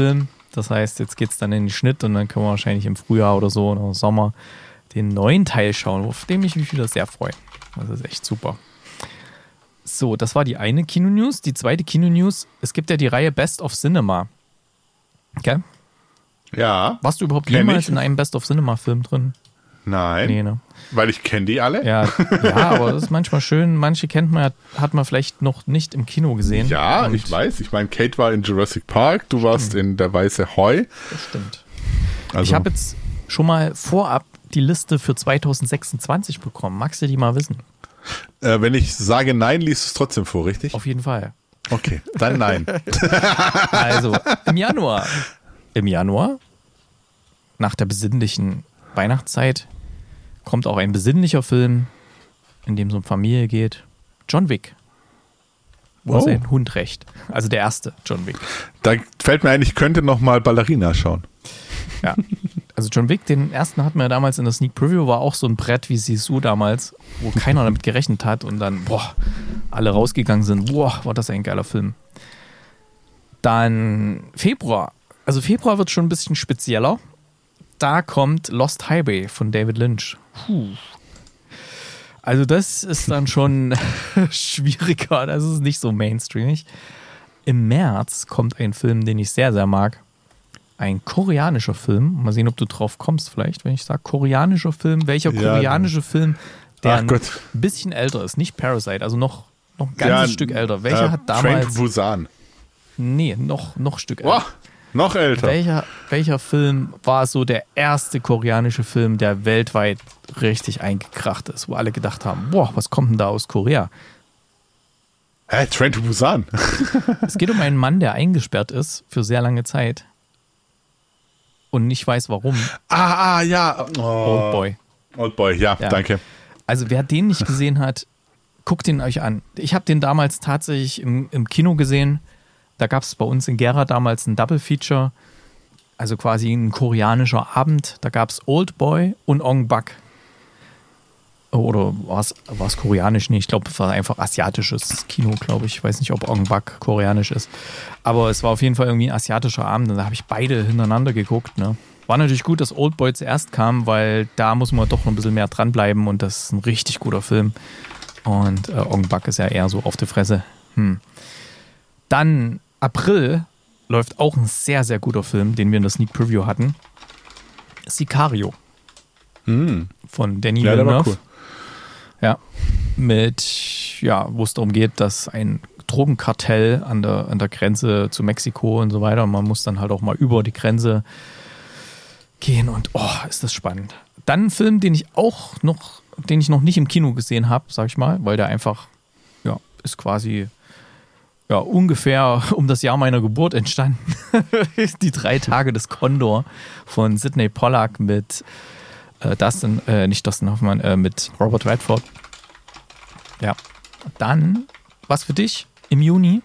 B: Das heißt, jetzt geht es dann in den Schnitt und dann können wir wahrscheinlich im Frühjahr oder so oder im Sommer den neuen Teil schauen, auf den ich mich wieder sehr freue. Das ist echt super. So, das war die eine Kino-News. Die zweite Kino-News, es gibt ja die Reihe Best of Cinema. Okay?
C: Ja.
B: Warst du überhaupt
C: Kenn
B: jemals
C: ich.
B: in einem Best of Cinema-Film drin?
C: Nein.
B: Nee, ne?
C: Weil ich kenne die alle.
B: Ja, ja, aber das ist manchmal schön. Manche kennt man, hat man vielleicht noch nicht im Kino gesehen.
C: Ja,
B: Und
C: ich weiß. Ich meine, Kate war in Jurassic Park, du warst in Der weiße Heu.
B: Das stimmt.
C: Also,
B: Ich habe jetzt schon mal vorab die Liste für zwanzig sechsundzwanzig bekommen. Magst du die mal wissen?
C: äh, wenn ich sage nein, liest du es trotzdem vor, richtig?
B: Auf jeden Fall.
C: Okay, dann nein.
B: Also, im Januar. Im Januar, nach der besinnlichen Weihnachtszeit, kommt auch ein besinnlicher Film, in dem es um Familie geht. John Wick. Wo
C: Oh.
B: sein Hund rächt. Also der erste John Wick.
C: Da fällt mir ein, ich könnte noch mal Ballerina schauen.
B: Ja. Also John Wick, den ersten hatten wir damals in der Sneak Preview, war auch so ein Brett wie Sisu damals, wo keiner damit gerechnet hat und dann, boah, alle rausgegangen sind. Boah, war das ein geiler Film. Dann Februar. Also Februar wird schon ein bisschen spezieller. Da kommt Lost Highway von David Lynch. Puh. Also das ist dann schon schwieriger. Das ist nicht so mainstreamig. Im März kommt ein Film, den ich sehr, sehr mag. Ein koreanischer Film. Mal sehen, ob du drauf kommst vielleicht, wenn ich sage koreanischer Film. Welcher
C: Ja,
B: koreanische Film, der
C: Ach
B: ein
C: Gott.
B: bisschen älter ist. Nicht Parasite, also noch, noch ein ganzes
C: Ja,
B: Stück älter. Welcher
C: äh,
B: hat
C: Train
B: damals...
C: to Busan.
B: Nee, noch, noch ein Stück älter.
C: Boah, noch älter.
B: Welcher, welcher Film war so der erste koreanische Film, der weltweit richtig eingekracht ist, wo alle gedacht haben, boah, was kommt denn da aus Korea?
C: Hä, Train to Busan?
B: Es geht um einen Mann, der eingesperrt ist für sehr lange Zeit und nicht weiß warum.
C: ah, ah, ja. Oh.
B: Oldboy.
C: Oldboy, ja,
B: Ja.
C: danke.
B: Also wer den nicht gesehen hat, guckt ihn euch an. Ich habe den damals tatsächlich im, im Kino gesehen. Da gab es bei uns in Gera damals ein Double Feature, also quasi ein koreanischer Abend. Da gab es Oldboy und Ong Bak. Oder war es koreanisch? Nee, ich glaube, es war einfach asiatisches Kino, glaube ich. Ich weiß nicht, ob Ong Bak koreanisch ist. Aber es war auf jeden Fall irgendwie ein asiatischer Abend. Und da habe ich beide hintereinander geguckt. Ne? War natürlich gut, dass Oldboy zuerst kam, weil da muss man doch noch ein bisschen mehr dranbleiben. Und das ist ein richtig guter Film. Und äh, Ong Bak ist ja eher so auf die Fresse. Hm. Dann April läuft auch ein sehr, sehr guter Film, den wir in der Sneak Preview hatten. Sicario.
C: Hm.
B: Von Danny
C: Ja, der war
B: Villeneuve.
C: cool.
B: Ja, mit, ja, wo es darum geht, dass ein Drogenkartell an der, an der Grenze zu Mexiko und so weiter, und man muss dann halt auch mal über die Grenze gehen und oh, ist das spannend. Dann ein Film, den ich auch noch, den ich noch nicht im Kino gesehen habe, sag ich mal, weil der einfach, ja, ist quasi, ja, ungefähr um das Jahr meiner Geburt entstanden. Die drei Tage des Kondor von Sidney Pollack mit Äh, Dustin, äh, nicht Dustin Hoffmann, äh, mit Robert Redford. Ja. Dann, was für dich im Juni?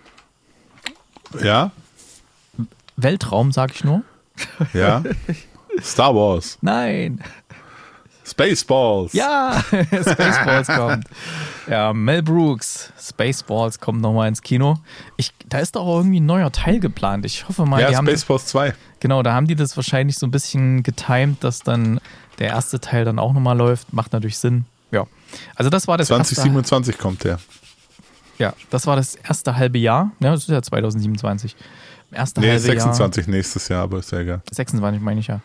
C: Ja,
B: Weltraum, sag ich nur.
C: ja. Star Wars.
B: Nein.
C: Spaceballs.
B: Ja, Spaceballs kommt. Ja, Mel Brooks, Spaceballs kommt nochmal ins Kino. Ich, da ist doch auch irgendwie ein neuer Teil geplant. Ich hoffe mal,
C: Ja,
B: die haben das,
C: Spaceballs zwei.
B: genau, da haben die das wahrscheinlich so ein bisschen getimed, dass dann der erste Teil dann auch nochmal läuft. Macht natürlich Sinn. Ja. Also das war das
C: zwanzig
B: erste,
C: siebenundzwanzig kommt der.
B: ja, das war das erste halbe Jahr. Ja, das ist ja zwanzig siebenundzwanzig. Erste
C: Nee,
B: halbe
C: sechsundzwanzig nächstes Jahr, aber ist ja egal.
B: Jahr. sechsundzwanzig meine ich ja.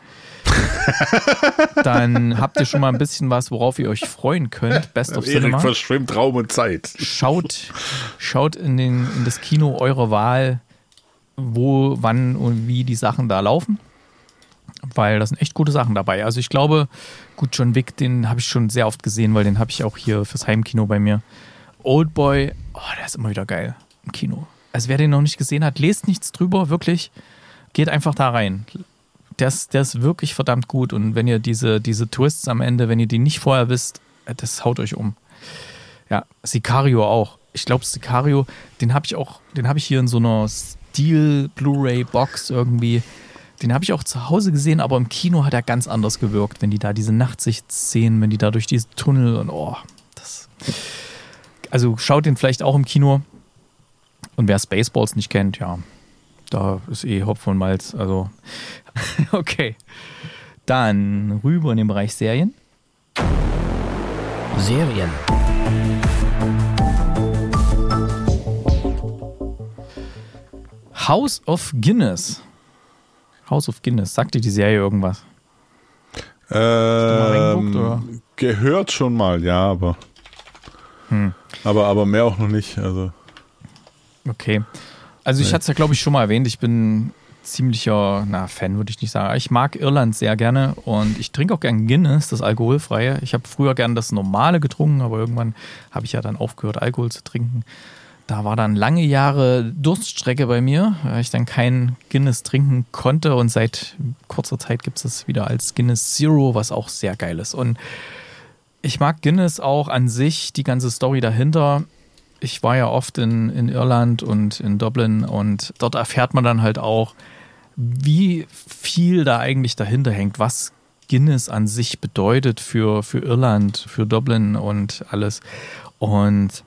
B: Dann habt ihr schon mal ein bisschen was, worauf ihr euch freuen könnt. Best of
C: Erik
B: Cinema.
C: verschwimmt Raum und Zeit.
B: Schaut, schaut in, den, in das Kino eurer Wahl, wo, wann und wie die Sachen da laufen. Weil da sind echt gute Sachen dabei. Also ich glaube, gut, John Wick, den habe ich schon sehr oft gesehen, weil den habe ich auch hier fürs Heimkino bei mir. Oldboy, oh, der ist immer wieder geil im Kino. Also wer den noch nicht gesehen hat, lest nichts drüber, wirklich. Geht einfach da rein. Der ist, der ist wirklich verdammt gut. Und wenn ihr diese, diese Twists am Ende, wenn ihr die nicht vorher wisst, das haut euch um. Ja, Sicario auch. Ich glaube, Sicario, den habe ich auch, den habe ich hier in so einer Steel-Blu-ray-Box irgendwie. Den habe ich auch zu Hause gesehen, aber im Kino hat er ganz anders gewirkt, wenn die da diese Nachtsichtszenen, wenn die da durch diese Tunnel und oh, das. Also schaut den vielleicht auch im Kino. Und wer Spaceballs nicht kennt, ja, Da ist eh Hopfen und Malz, also okay. Dann rüber in den Bereich Serien.
A: Serien.
B: House of Guinness. House of Guinness, sagt dir die Serie irgendwas?
C: Ähm, gehört schon mal, ja, aber, hm. aber aber mehr auch noch nicht. Also.
B: Okay. Also ich nee. hatte es ja, glaube ich, schon mal erwähnt. Ich bin ziemlicher, na, Fan würde ich nicht sagen. Ich mag Irland sehr gerne und ich trinke auch gern Guinness, das Alkoholfreie. Ich habe früher gern das Normale getrunken, aber irgendwann habe ich ja dann aufgehört, Alkohol zu trinken. Da war dann lange Jahre Durststrecke bei mir, weil ich dann kein Guinness trinken konnte und seit kurzer Zeit gibt es es wieder als Guinness Zero, was auch sehr geil ist. Und ich mag Guinness auch an sich, die ganze Story dahinter. Ich war ja oft in, in Irland und in Dublin und dort erfährt man dann halt auch, wie viel da eigentlich dahinter hängt, was Guinness an sich bedeutet für, für Irland, für Dublin und alles. Und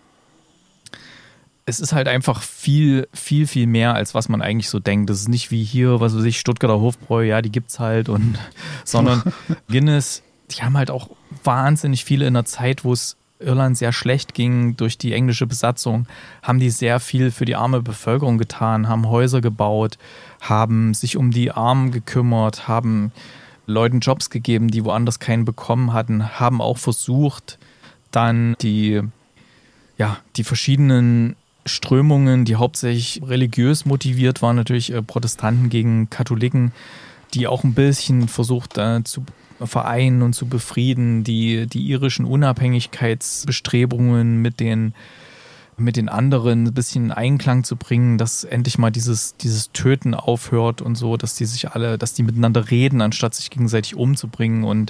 B: es ist halt einfach viel, viel, viel mehr, als was man eigentlich so denkt. Das ist nicht wie hier, was weiß ich, Stuttgarter Hofbräu, ja, die gibt's halt, und sondern Guinness, die haben halt auch wahnsinnig viele in einer Zeit, wo es Irland sehr schlecht ging durch die englische Besatzung, haben die sehr viel für die arme Bevölkerung getan, haben Häuser gebaut, haben sich um die Armen gekümmert, haben Leuten Jobs gegeben, die woanders keinen bekommen hatten, haben auch versucht, dann die, ja, die verschiedenen Strömungen, die hauptsächlich religiös motiviert waren, natürlich äh, Protestanten gegen Katholiken, die auch ein bisschen versucht äh, zu vereinen und zu befrieden, die, die irischen Unabhängigkeitsbestrebungen mit den, mit den anderen ein bisschen in Einklang zu bringen, dass endlich mal dieses, dieses Töten aufhört und so, dass die sich alle, dass die miteinander reden, anstatt sich gegenseitig umzubringen. Und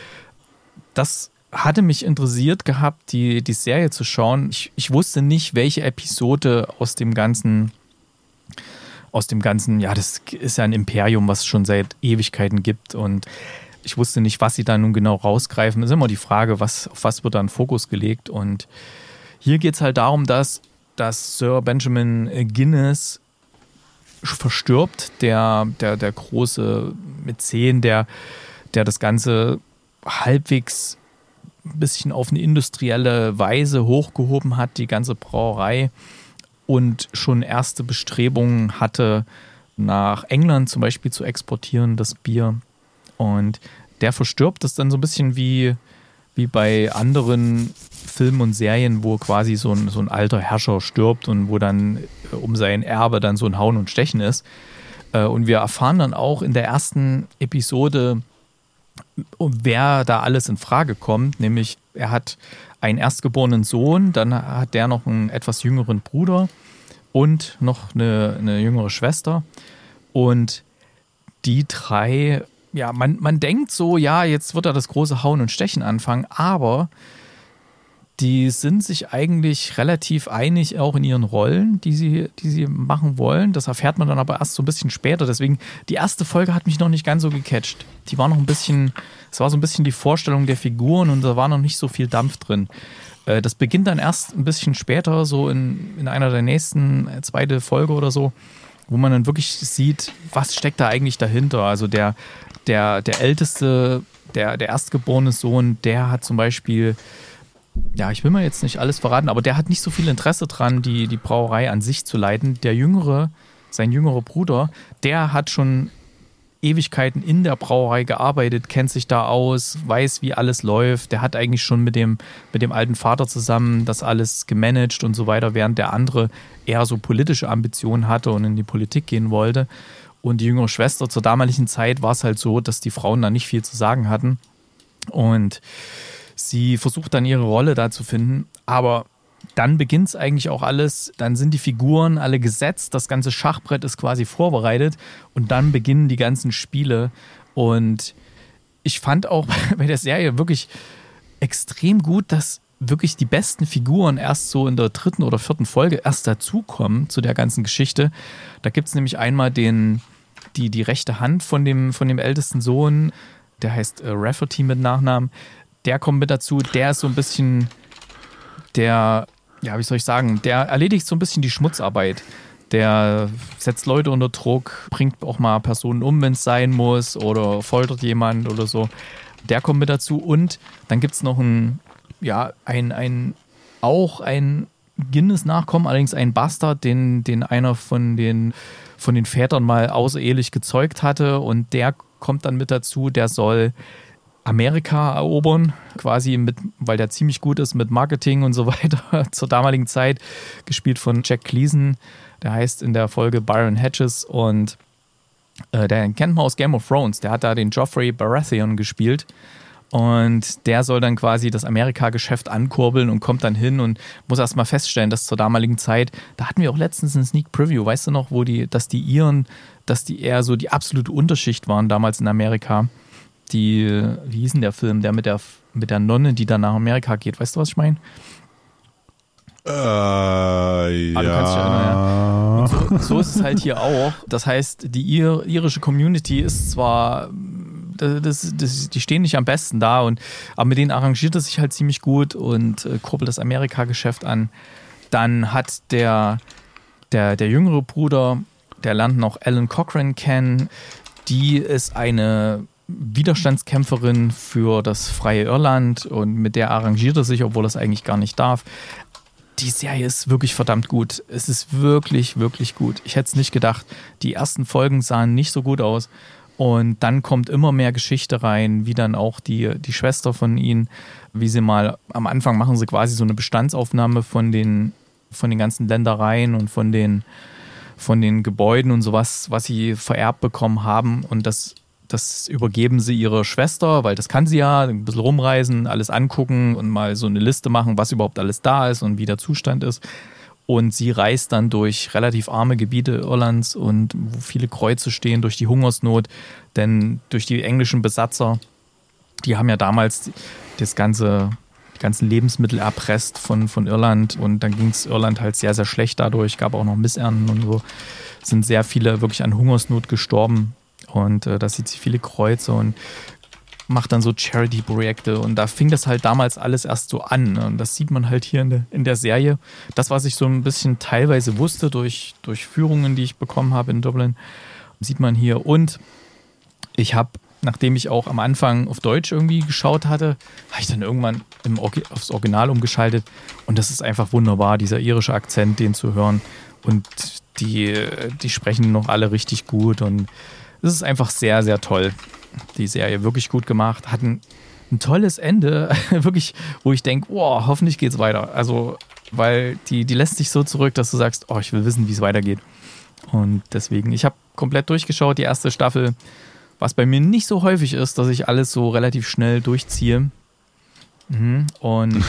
B: das hatte mich interessiert gehabt, die, die Serie zu schauen. Ich, ich wusste nicht, welche Episode aus dem ganzen, aus dem ganzen, ja, das ist ja ein Imperium, was es schon seit Ewigkeiten gibt, und ich wusste nicht, was sie da nun genau rausgreifen. Das ist immer die Frage, was, auf was wird da ein Fokus gelegt. Und hier geht es halt darum, dass, dass Sir Benjamin Guinness verstirbt, der, der, der große Mäzen, der, der das Ganze halbwegs ein bisschen auf eine industrielle Weise hochgehoben hat, die ganze Brauerei, und schon erste Bestrebungen hatte, nach England zum Beispiel zu exportieren, das Bier. Und der verstirbt, das dann so ein bisschen wie, wie bei anderen Filmen und Serien, wo quasi so ein, so ein alter Herrscher stirbt und wo dann um sein Erbe dann so ein Hauen und Stechen ist. Und wir erfahren dann auch in der ersten Episode, wer da alles in Frage kommt, nämlich er hat einen erstgeborenen Sohn, dann hat der noch einen etwas jüngeren Bruder und noch eine, eine jüngere Schwester, und die drei, ja, man, man denkt so, ja, jetzt wird er das große Hauen und Stechen anfangen, aber die sind sich eigentlich relativ einig auch in ihren Rollen, die sie, die sie machen wollen. Das erfährt man dann aber erst so ein bisschen später. Deswegen, die erste Folge hat mich noch nicht ganz so gecatcht. Die war noch ein bisschen, es war so ein bisschen die Vorstellung der Figuren und da war noch nicht so viel Dampf drin. Das beginnt dann erst ein bisschen später, so in, in einer der nächsten, zweite Folge oder so, wo man dann wirklich sieht, was steckt da eigentlich dahinter. Also der, der, der älteste, der, der erstgeborene Sohn, der hat zum Beispiel, ja, ich will mal jetzt nicht alles verraten, aber der hat nicht so viel Interesse dran, die, die Brauerei an sich zu leiten. Der jüngere, sein jüngerer Bruder, der hat schon Ewigkeiten in der Brauerei gearbeitet, kennt sich da aus, weiß, wie alles läuft. Der hat eigentlich schon mit dem, mit dem alten Vater zusammen das alles gemanagt und so weiter, während der andere eher so politische Ambitionen hatte und in die Politik gehen wollte. Und die jüngere Schwester, zur damaligen Zeit war es halt so, dass die Frauen da nicht viel zu sagen hatten. Und sie versucht dann ihre Rolle da zu finden, aber dann beginnt es eigentlich auch alles, dann sind die Figuren alle gesetzt, das ganze Schachbrett ist quasi vorbereitet und dann beginnen die ganzen Spiele. Und ich fand auch bei der Serie wirklich extrem gut, dass wirklich die besten Figuren erst so in der dritten oder vierten Folge erst dazukommen zu der ganzen Geschichte. Da gibt es nämlich einmal den, die, die rechte Hand von dem, von dem ältesten Sohn, der heißt äh, Rafferty mit Nachnamen. Der kommt mit dazu, der ist so ein bisschen, der, ja, wie soll ich sagen, der erledigt so ein bisschen die Schmutzarbeit. Der setzt Leute unter Druck, bringt auch mal Personen um, wenn es sein muss, oder foltert jemand oder so. Der kommt mit dazu. Und dann gibt es noch ein, ja, ein, ein, auch ein Guinness-Nachkommen, allerdings ein Bastard, den, den einer von den, von den Vätern mal außerehelich gezeugt hatte. Und der kommt dann mit dazu, der soll Amerika erobern, quasi mit, weil der ziemlich gut ist mit Marketing und so weiter, zur damaligen Zeit, gespielt von Jack Gleason. Der heißt in der Folge Byron Hedges und äh, der kennt man aus Game of Thrones. Der hat da den Joffrey Baratheon gespielt und der soll dann quasi das Amerika-Geschäft ankurbeln und kommt dann hin und muss erstmal feststellen, dass zur damaligen Zeit, da hatten wir auch letztens ein Sneak Preview, weißt du noch, wo die, dass die Iren, dass die eher so die absolute Unterschicht waren damals in Amerika. Die, wie hieß denn der Film, der mit der, mit der Nonne, die dann nach Amerika geht, weißt du, was ich meine?
C: Äh,
B: ah,
C: ja.
B: Du kannst dich erinnern, ja. So, so ist es halt hier auch. Das heißt, die ir irische Community ist zwar, das, das, die stehen nicht am besten da, und, aber mit denen arrangiert es sich halt ziemlich gut und äh, kurbelt das Amerika-Geschäft an. Dann hat der, der, der jüngere Bruder, der lernt noch Alan Cochrane kennen. Die ist eine Widerstandskämpferin für das freie Irland und mit der arrangiert er sich, obwohl er es eigentlich gar nicht darf. Die Serie ist wirklich verdammt gut. Es ist wirklich, wirklich gut. Ich hätte es nicht gedacht. Die ersten Folgen sahen nicht so gut aus. Und dann kommt immer mehr Geschichte rein, wie dann auch die, die Schwester von ihnen, wie sie mal, am Anfang machen sie quasi so eine Bestandsaufnahme von den, von den ganzen Ländereien und von den, von den Gebäuden und sowas, was sie vererbt bekommen haben. Und das Das übergeben sie ihrer Schwester, weil das kann sie ja, ein bisschen rumreisen, alles angucken und mal so eine Liste machen, was überhaupt alles da ist und wie der Zustand ist. Und sie reist dann durch relativ arme Gebiete Irlands und wo viele Kreuze stehen, durch die Hungersnot. Denn durch die englischen Besatzer, die haben ja damals das ganze, die ganzen Lebensmittel erpresst von, von Irland. Und dann ging es Irland halt sehr, sehr schlecht dadurch. Gab auch noch Missernten und so. Sind sehr viele wirklich an Hungersnot gestorben. Und äh, da sieht sie viele Kreuze und macht dann so Charity-Projekte. Und da fing das halt damals alles erst so an. Und das sieht man halt hier in der, in der Serie. Das, was ich so ein bisschen teilweise wusste durch, durch Führungen, die ich bekommen habe in Dublin, sieht man hier. Und ich habe, nachdem ich auch am Anfang auf Deutsch irgendwie geschaut hatte, habe ich dann irgendwann im, aufs Original umgeschaltet. Und das ist einfach wunderbar, dieser irische Akzent, den zu hören. Und die, die sprechen noch alle richtig gut. Und es ist einfach sehr, sehr toll. Die Serie wirklich gut gemacht. Hat ein, ein tolles Ende, wirklich, wo ich denke, oh, hoffentlich geht's weiter. Also, weil die, die lässt sich so zurück, dass du sagst, oh, ich will wissen, wie es weitergeht. Und deswegen, ich habe komplett durchgeschaut, die erste Staffel, was bei mir nicht so häufig ist, dass ich alles so relativ schnell durchziehe. Mhm. Und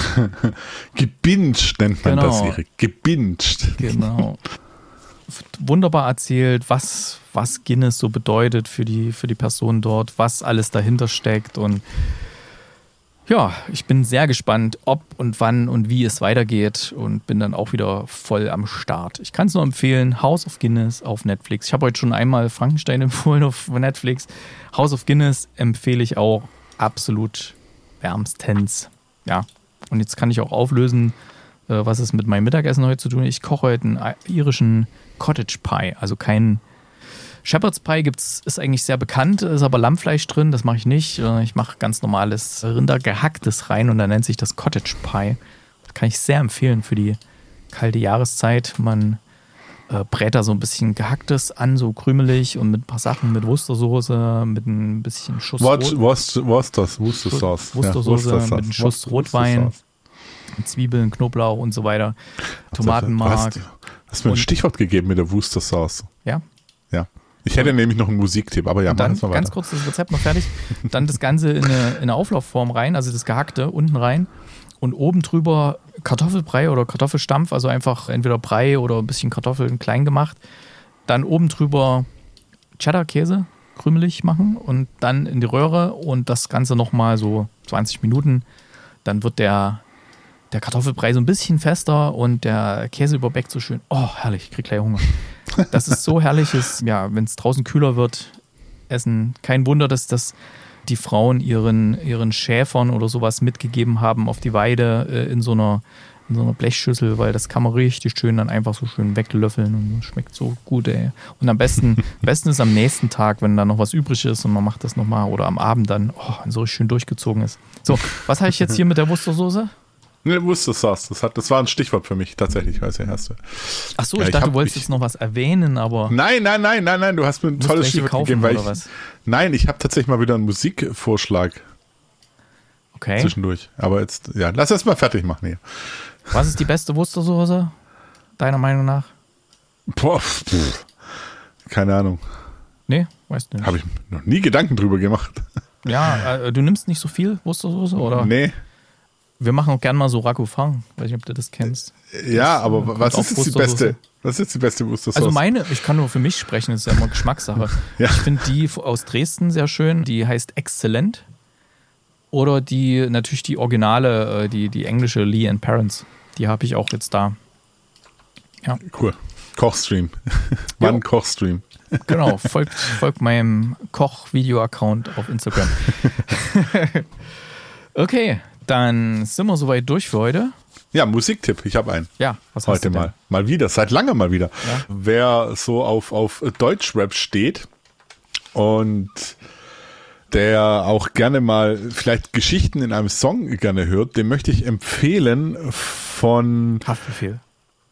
C: gebinged nennt man
B: genau.
C: das, Erik. Gebinged.
B: Genau. Wunderbar erzählt, was, was Guinness so bedeutet für die, für die Person dort, was alles dahinter steckt. Und ja, ich bin sehr gespannt, ob und wann und wie es weitergeht, und bin dann auch wieder voll am Start. Ich kann es nur empfehlen, House of Guinness auf Netflix. Ich habe heute schon einmal Frankenstein empfohlen auf Netflix. House of Guinness empfehle ich auch absolut wärmstens. Ja, und jetzt kann ich auch auflösen, was es mit meinem Mittagessen heute zu tun hat. Ich koche heute einen irischen Cottage Pie, also kein Shepherd's Pie gibt's, ist eigentlich sehr bekannt, ist aber Lammfleisch drin, das mache ich nicht. Ich mache ganz normales Rindergehacktes rein und dann nennt sich das Cottage Pie. Das kann ich sehr empfehlen für die kalte Jahreszeit. Man äh, brät da so ein bisschen Gehacktes an, so krümelig, und mit ein paar Sachen, mit Worcestersoße, mit ein bisschen Schuss
C: Was,
B: Rot
C: was, was das? Worcestersoße.
B: Worcestersoße,
C: ja,
B: mit einem Schuss Rotwein, Zwiebeln, Knoblauch und so weiter, Tomatenmark.
C: Du hast mir ein Stichwort gegeben mit der Worcestersoße.
B: Ja?
C: Ja. Ich hätte nämlich noch einen Musiktipp, aber ja,
B: dann
C: machen wir mal
B: ganz
C: weiter.
B: kurz das Rezept noch fertig. Dann das Ganze in eine, in eine Auflaufform rein, also das Gehackte unten rein, und oben drüber Kartoffelbrei oder Kartoffelstampf, also einfach entweder Brei oder ein bisschen Kartoffeln klein gemacht. Dann oben drüber Cheddar-Käse krümelig machen und dann in die Röhre und das Ganze nochmal so zwanzig Minuten. Dann wird der Der Kartoffelbrei so ein bisschen fester und der Käse überbäckt so schön. Oh, herrlich, ich krieg gleich Hunger. Das ist so herrliches, ja, wenn es draußen kühler wird, Essen. Kein Wunder, dass das die Frauen ihren, ihren Schäfern oder sowas mitgegeben haben auf die Weide äh, in so einer in so einer Blechschüssel, weil das kann man richtig schön dann einfach so schön weglöffeln und schmeckt so gut, ey. Und am besten, am besten ist am nächsten Tag, wenn da noch was übrig ist und man macht das nochmal oder am Abend dann, oh, wenn so schön durchgezogen ist. So, was habe ich jetzt hier mit der Wustersoße?
C: Ne, Wustersauce, das, hat, das war ein Stichwort für mich, tatsächlich, weiß ich, hast du.
B: Ach so,
C: Ja,
B: ich
C: ich
B: dachte,
C: hab-
B: du wolltest
C: ich-
B: jetzt noch was erwähnen, aber
C: Nein, nein, nein, nein, nein, du hast mir ein
B: musst
C: tolles
B: welche
C: Stichwort
B: kaufen
C: gegeben, weil
B: oder
C: ich,
B: was?
C: nein, ich habe tatsächlich mal wieder einen Musikvorschlag
B: Okay.
C: zwischendurch. Aber jetzt, ja, lass erst mal fertig machen hier.
B: Was ist die beste Wustersoße, deiner Meinung nach?
C: Boah, pff, keine Ahnung.
B: Nee, weißt du nicht.
C: Habe ich noch nie Gedanken drüber gemacht.
B: Ja, äh, du nimmst nicht so viel Wustersoße, oder?
C: Nee.
B: Wir machen auch gern mal so Ragufang. Weiß nicht, ob du das kennst.
C: Ja, aber
B: kommt
C: was
B: auch
C: ist jetzt die
B: Wustersoße.
C: beste? Was ist jetzt die beste Wustersauce?
B: Also meine, ich kann nur für mich sprechen, das ist ja immer Geschmackssache.
C: Ja.
B: Ich finde die aus Dresden sehr schön, die heißt Exzellent. Oder die, natürlich die originale, äh, die, die englische Lee and Parents. Die habe ich auch jetzt da.
C: Cool. Kochstream. Wann
B: Jo.
C: Kochstream?
B: Genau, folgt, folgt meinem Koch-Video-Account auf Instagram. Okay, dann sind wir soweit durch für heute.
C: Ja, Musiktipp. Ich habe einen.
B: Ja, was hast
C: Heute
B: du denn?
C: mal. Mal wieder. Seit langem mal wieder.
B: Ja.
C: Wer so auf, auf Deutschrap steht und der auch gerne mal vielleicht Geschichten in einem Song gerne hört, dem möchte ich empfehlen von,
B: Haftbefehl.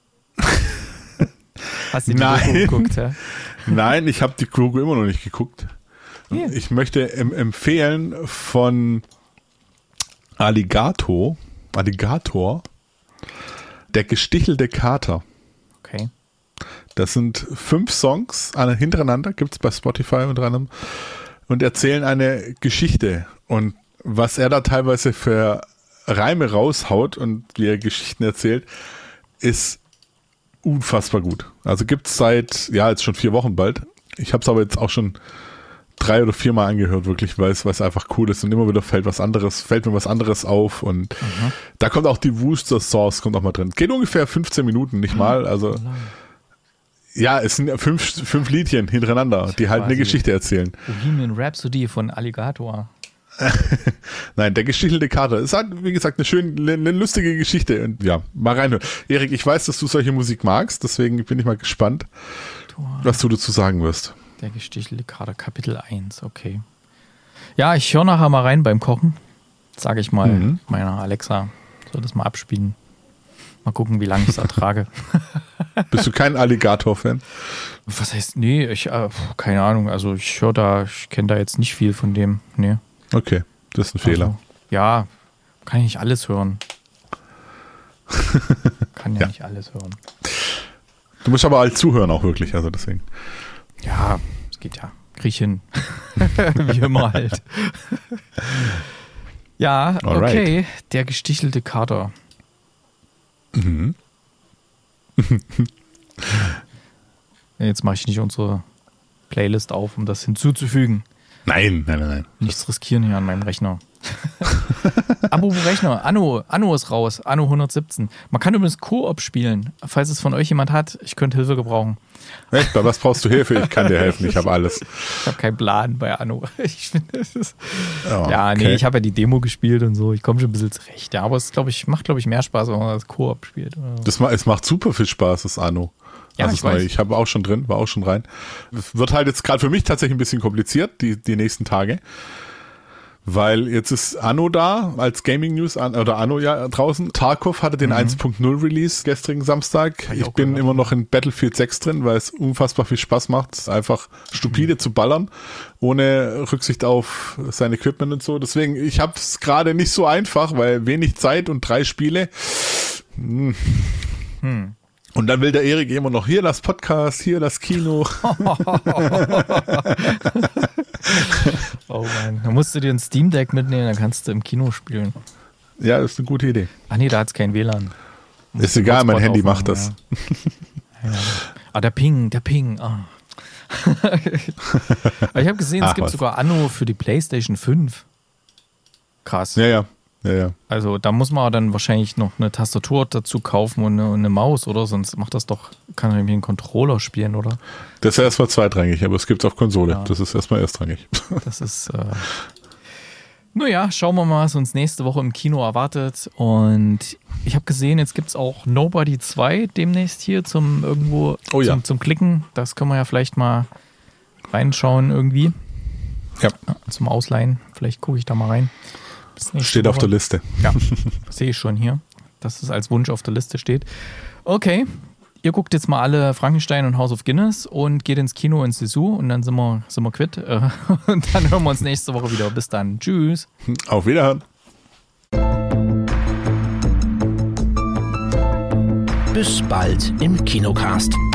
B: Hast du die
C: Nein.
B: Doku geguckt, ja?
C: nein, ich habe die Doku immer noch nicht geguckt.
B: Ja.
C: Ich möchte em empfehlen von Alligator, Alligator, der gestichelte Kater.
B: Okay.
C: Das sind fünf Songs alle hintereinander, gibt es bei Spotify unter anderem, und erzählen eine Geschichte. Und was er da teilweise für Reime raushaut und wie er Geschichten erzählt, ist unfassbar gut. Also gibt es seit, ja, jetzt schon vier Wochen bald. Ich habe es aber jetzt auch schon drei oder vier Mal angehört, wirklich, weil es weil es einfach cool ist und immer wieder fällt was anderes, fällt mir was anderes auf und
B: Mhm.
C: da kommt auch die Worcester-Sauce kommt auch mal drin. Geht ungefähr fünfzehn Minuten, nicht mal, also ja, es sind fünf, fünf Liedchen hintereinander, die halt eine
B: Quasi.
C: Geschichte erzählen.
B: Bohemian Rhapsody von Alligator.
C: Nein, der gestichelte Kater. Es hat, wie gesagt, eine schöne, eine lustige Geschichte. Und ja, mal reinhören. Erik, ich weiß, dass du solche Musik magst, deswegen bin ich mal gespannt, was du dazu sagen wirst.
B: Der gestichelte Kater, Kapitel eins, okay. Ja, ich höre nachher mal rein beim Kochen. Sage ich mal
C: Mhm.
B: meiner Alexa. Soll das mal abspielen. Mal gucken, wie lange ich es ertrage.
C: Bist du kein Alligator-Fan?
B: Was heißt, nee, ich, äh, keine Ahnung. Also ich höre da, ich kenne da jetzt nicht viel von dem. Nee.
C: Okay, das ist ein Fehler.
B: Also, ja, kann ich nicht alles hören. Kann ja,
C: Ja.
B: nicht alles hören.
C: Du musst aber halt zuhören auch wirklich, also deswegen.
B: Ja, es geht ja. Krieg ich hin. Wie immer halt. Ja,
C: Alright.
B: okay. Der gestichelte Kater.
C: Mhm.
B: Jetzt mache ich nicht unsere Playlist auf, um das hinzuzufügen.
C: Nein, nein, nein, nein.
B: Nichts riskieren hier an meinem Rechner. Apropos Rechner, Anno, Anno ist raus, Anno hundertsiebzehn. Man kann übrigens Koop spielen, falls es von euch jemand hat. Ich könnte Hilfe gebrauchen.
C: Echt? Bei was brauchst du Hilfe? Ich kann dir helfen, ich habe alles.
B: Ich habe keinen Plan bei Anno. Ich finde, es ist
C: Oh,
B: ja, nee,
C: okay.
B: ich habe ja die Demo gespielt und so. Ich komme schon ein bisschen zurecht. Ja, aber es glaub ich, macht, glaube ich, mehr Spaß, wenn man das Koop spielt.
C: Das ma es macht super viel Spaß, das Anno.
B: Ja,
C: also
B: ich
C: das neue.
B: weiß.
C: Ich habe auch schon drin, war auch schon rein. Es wird halt jetzt gerade für mich tatsächlich ein bisschen kompliziert, die, die nächsten Tage. Weil jetzt ist Anno da als Gaming News an, oder Anno ja draußen. Tarkov hatte den eins Punkt null Release gestrigen Samstag.
B: Hab ich
C: Ich
B: auch
C: bin
B: gehört.
C: immer noch in Battlefield sechs drin, weil es unfassbar viel Spaß macht, es ist einfach stupide zu ballern, ohne Rücksicht auf sein Equipment und so. Deswegen, ich habe es gerade nicht so einfach, weil wenig Zeit und drei Spiele. Hm.
B: Hm.
C: Und dann will der Erik immer noch hier das Podcast, hier das Kino.
B: Oh Mann, da musst du dir ein Steam Deck mitnehmen, dann kannst du im Kino spielen.
C: Ja, das ist eine gute Idee.
B: Ach nee, da hat es kein W L A N. Musst
C: Ist
B: den
C: egal, mein
B: Hotspot
C: Handy
B: aufmachen,
C: macht das.
B: Ja. Ja. Ah, der Ping, der Ping. Ah. Aber ich habe gesehen, es
C: Ach,
B: gibt
C: was.
B: sogar Anno für die PlayStation fünf. Krass.
C: Ja, ja, ja, ja.
B: Also da muss man dann wahrscheinlich noch eine Tastatur dazu kaufen und eine, und eine Maus, oder? Sonst macht das doch, kann man irgendwie einen Controller spielen, oder?
C: Das ist erstmal zweitrangig, aber es gibt es auf Konsole.
B: Ja.
C: Das ist erstmal erstrangig.
B: Das ist, äh Naja, schauen wir mal, was uns nächste Woche im Kino erwartet. Und ich habe gesehen, jetzt gibt es auch Nobody zwei demnächst hier zum irgendwo
C: Oh ja.
B: zum, zum Klicken. Das können wir ja vielleicht mal reinschauen irgendwie.
C: Ja.
B: Zum Ausleihen. Vielleicht gucke ich da mal rein. Bis nächste
C: Steht auf
B: Woche.
C: der Liste.
B: Ja, sehe ich schon hier, dass es als Wunsch auf der Liste steht. Okay, ihr guckt jetzt mal alle Frankenstein und House of Guinness und geht ins Kino in Sisu und dann sind wir, sind wir quitt. Und dann hören wir uns nächste Woche wieder. Bis dann. Tschüss.
C: Auf Wiederhören.
A: Bis bald im Kinocast.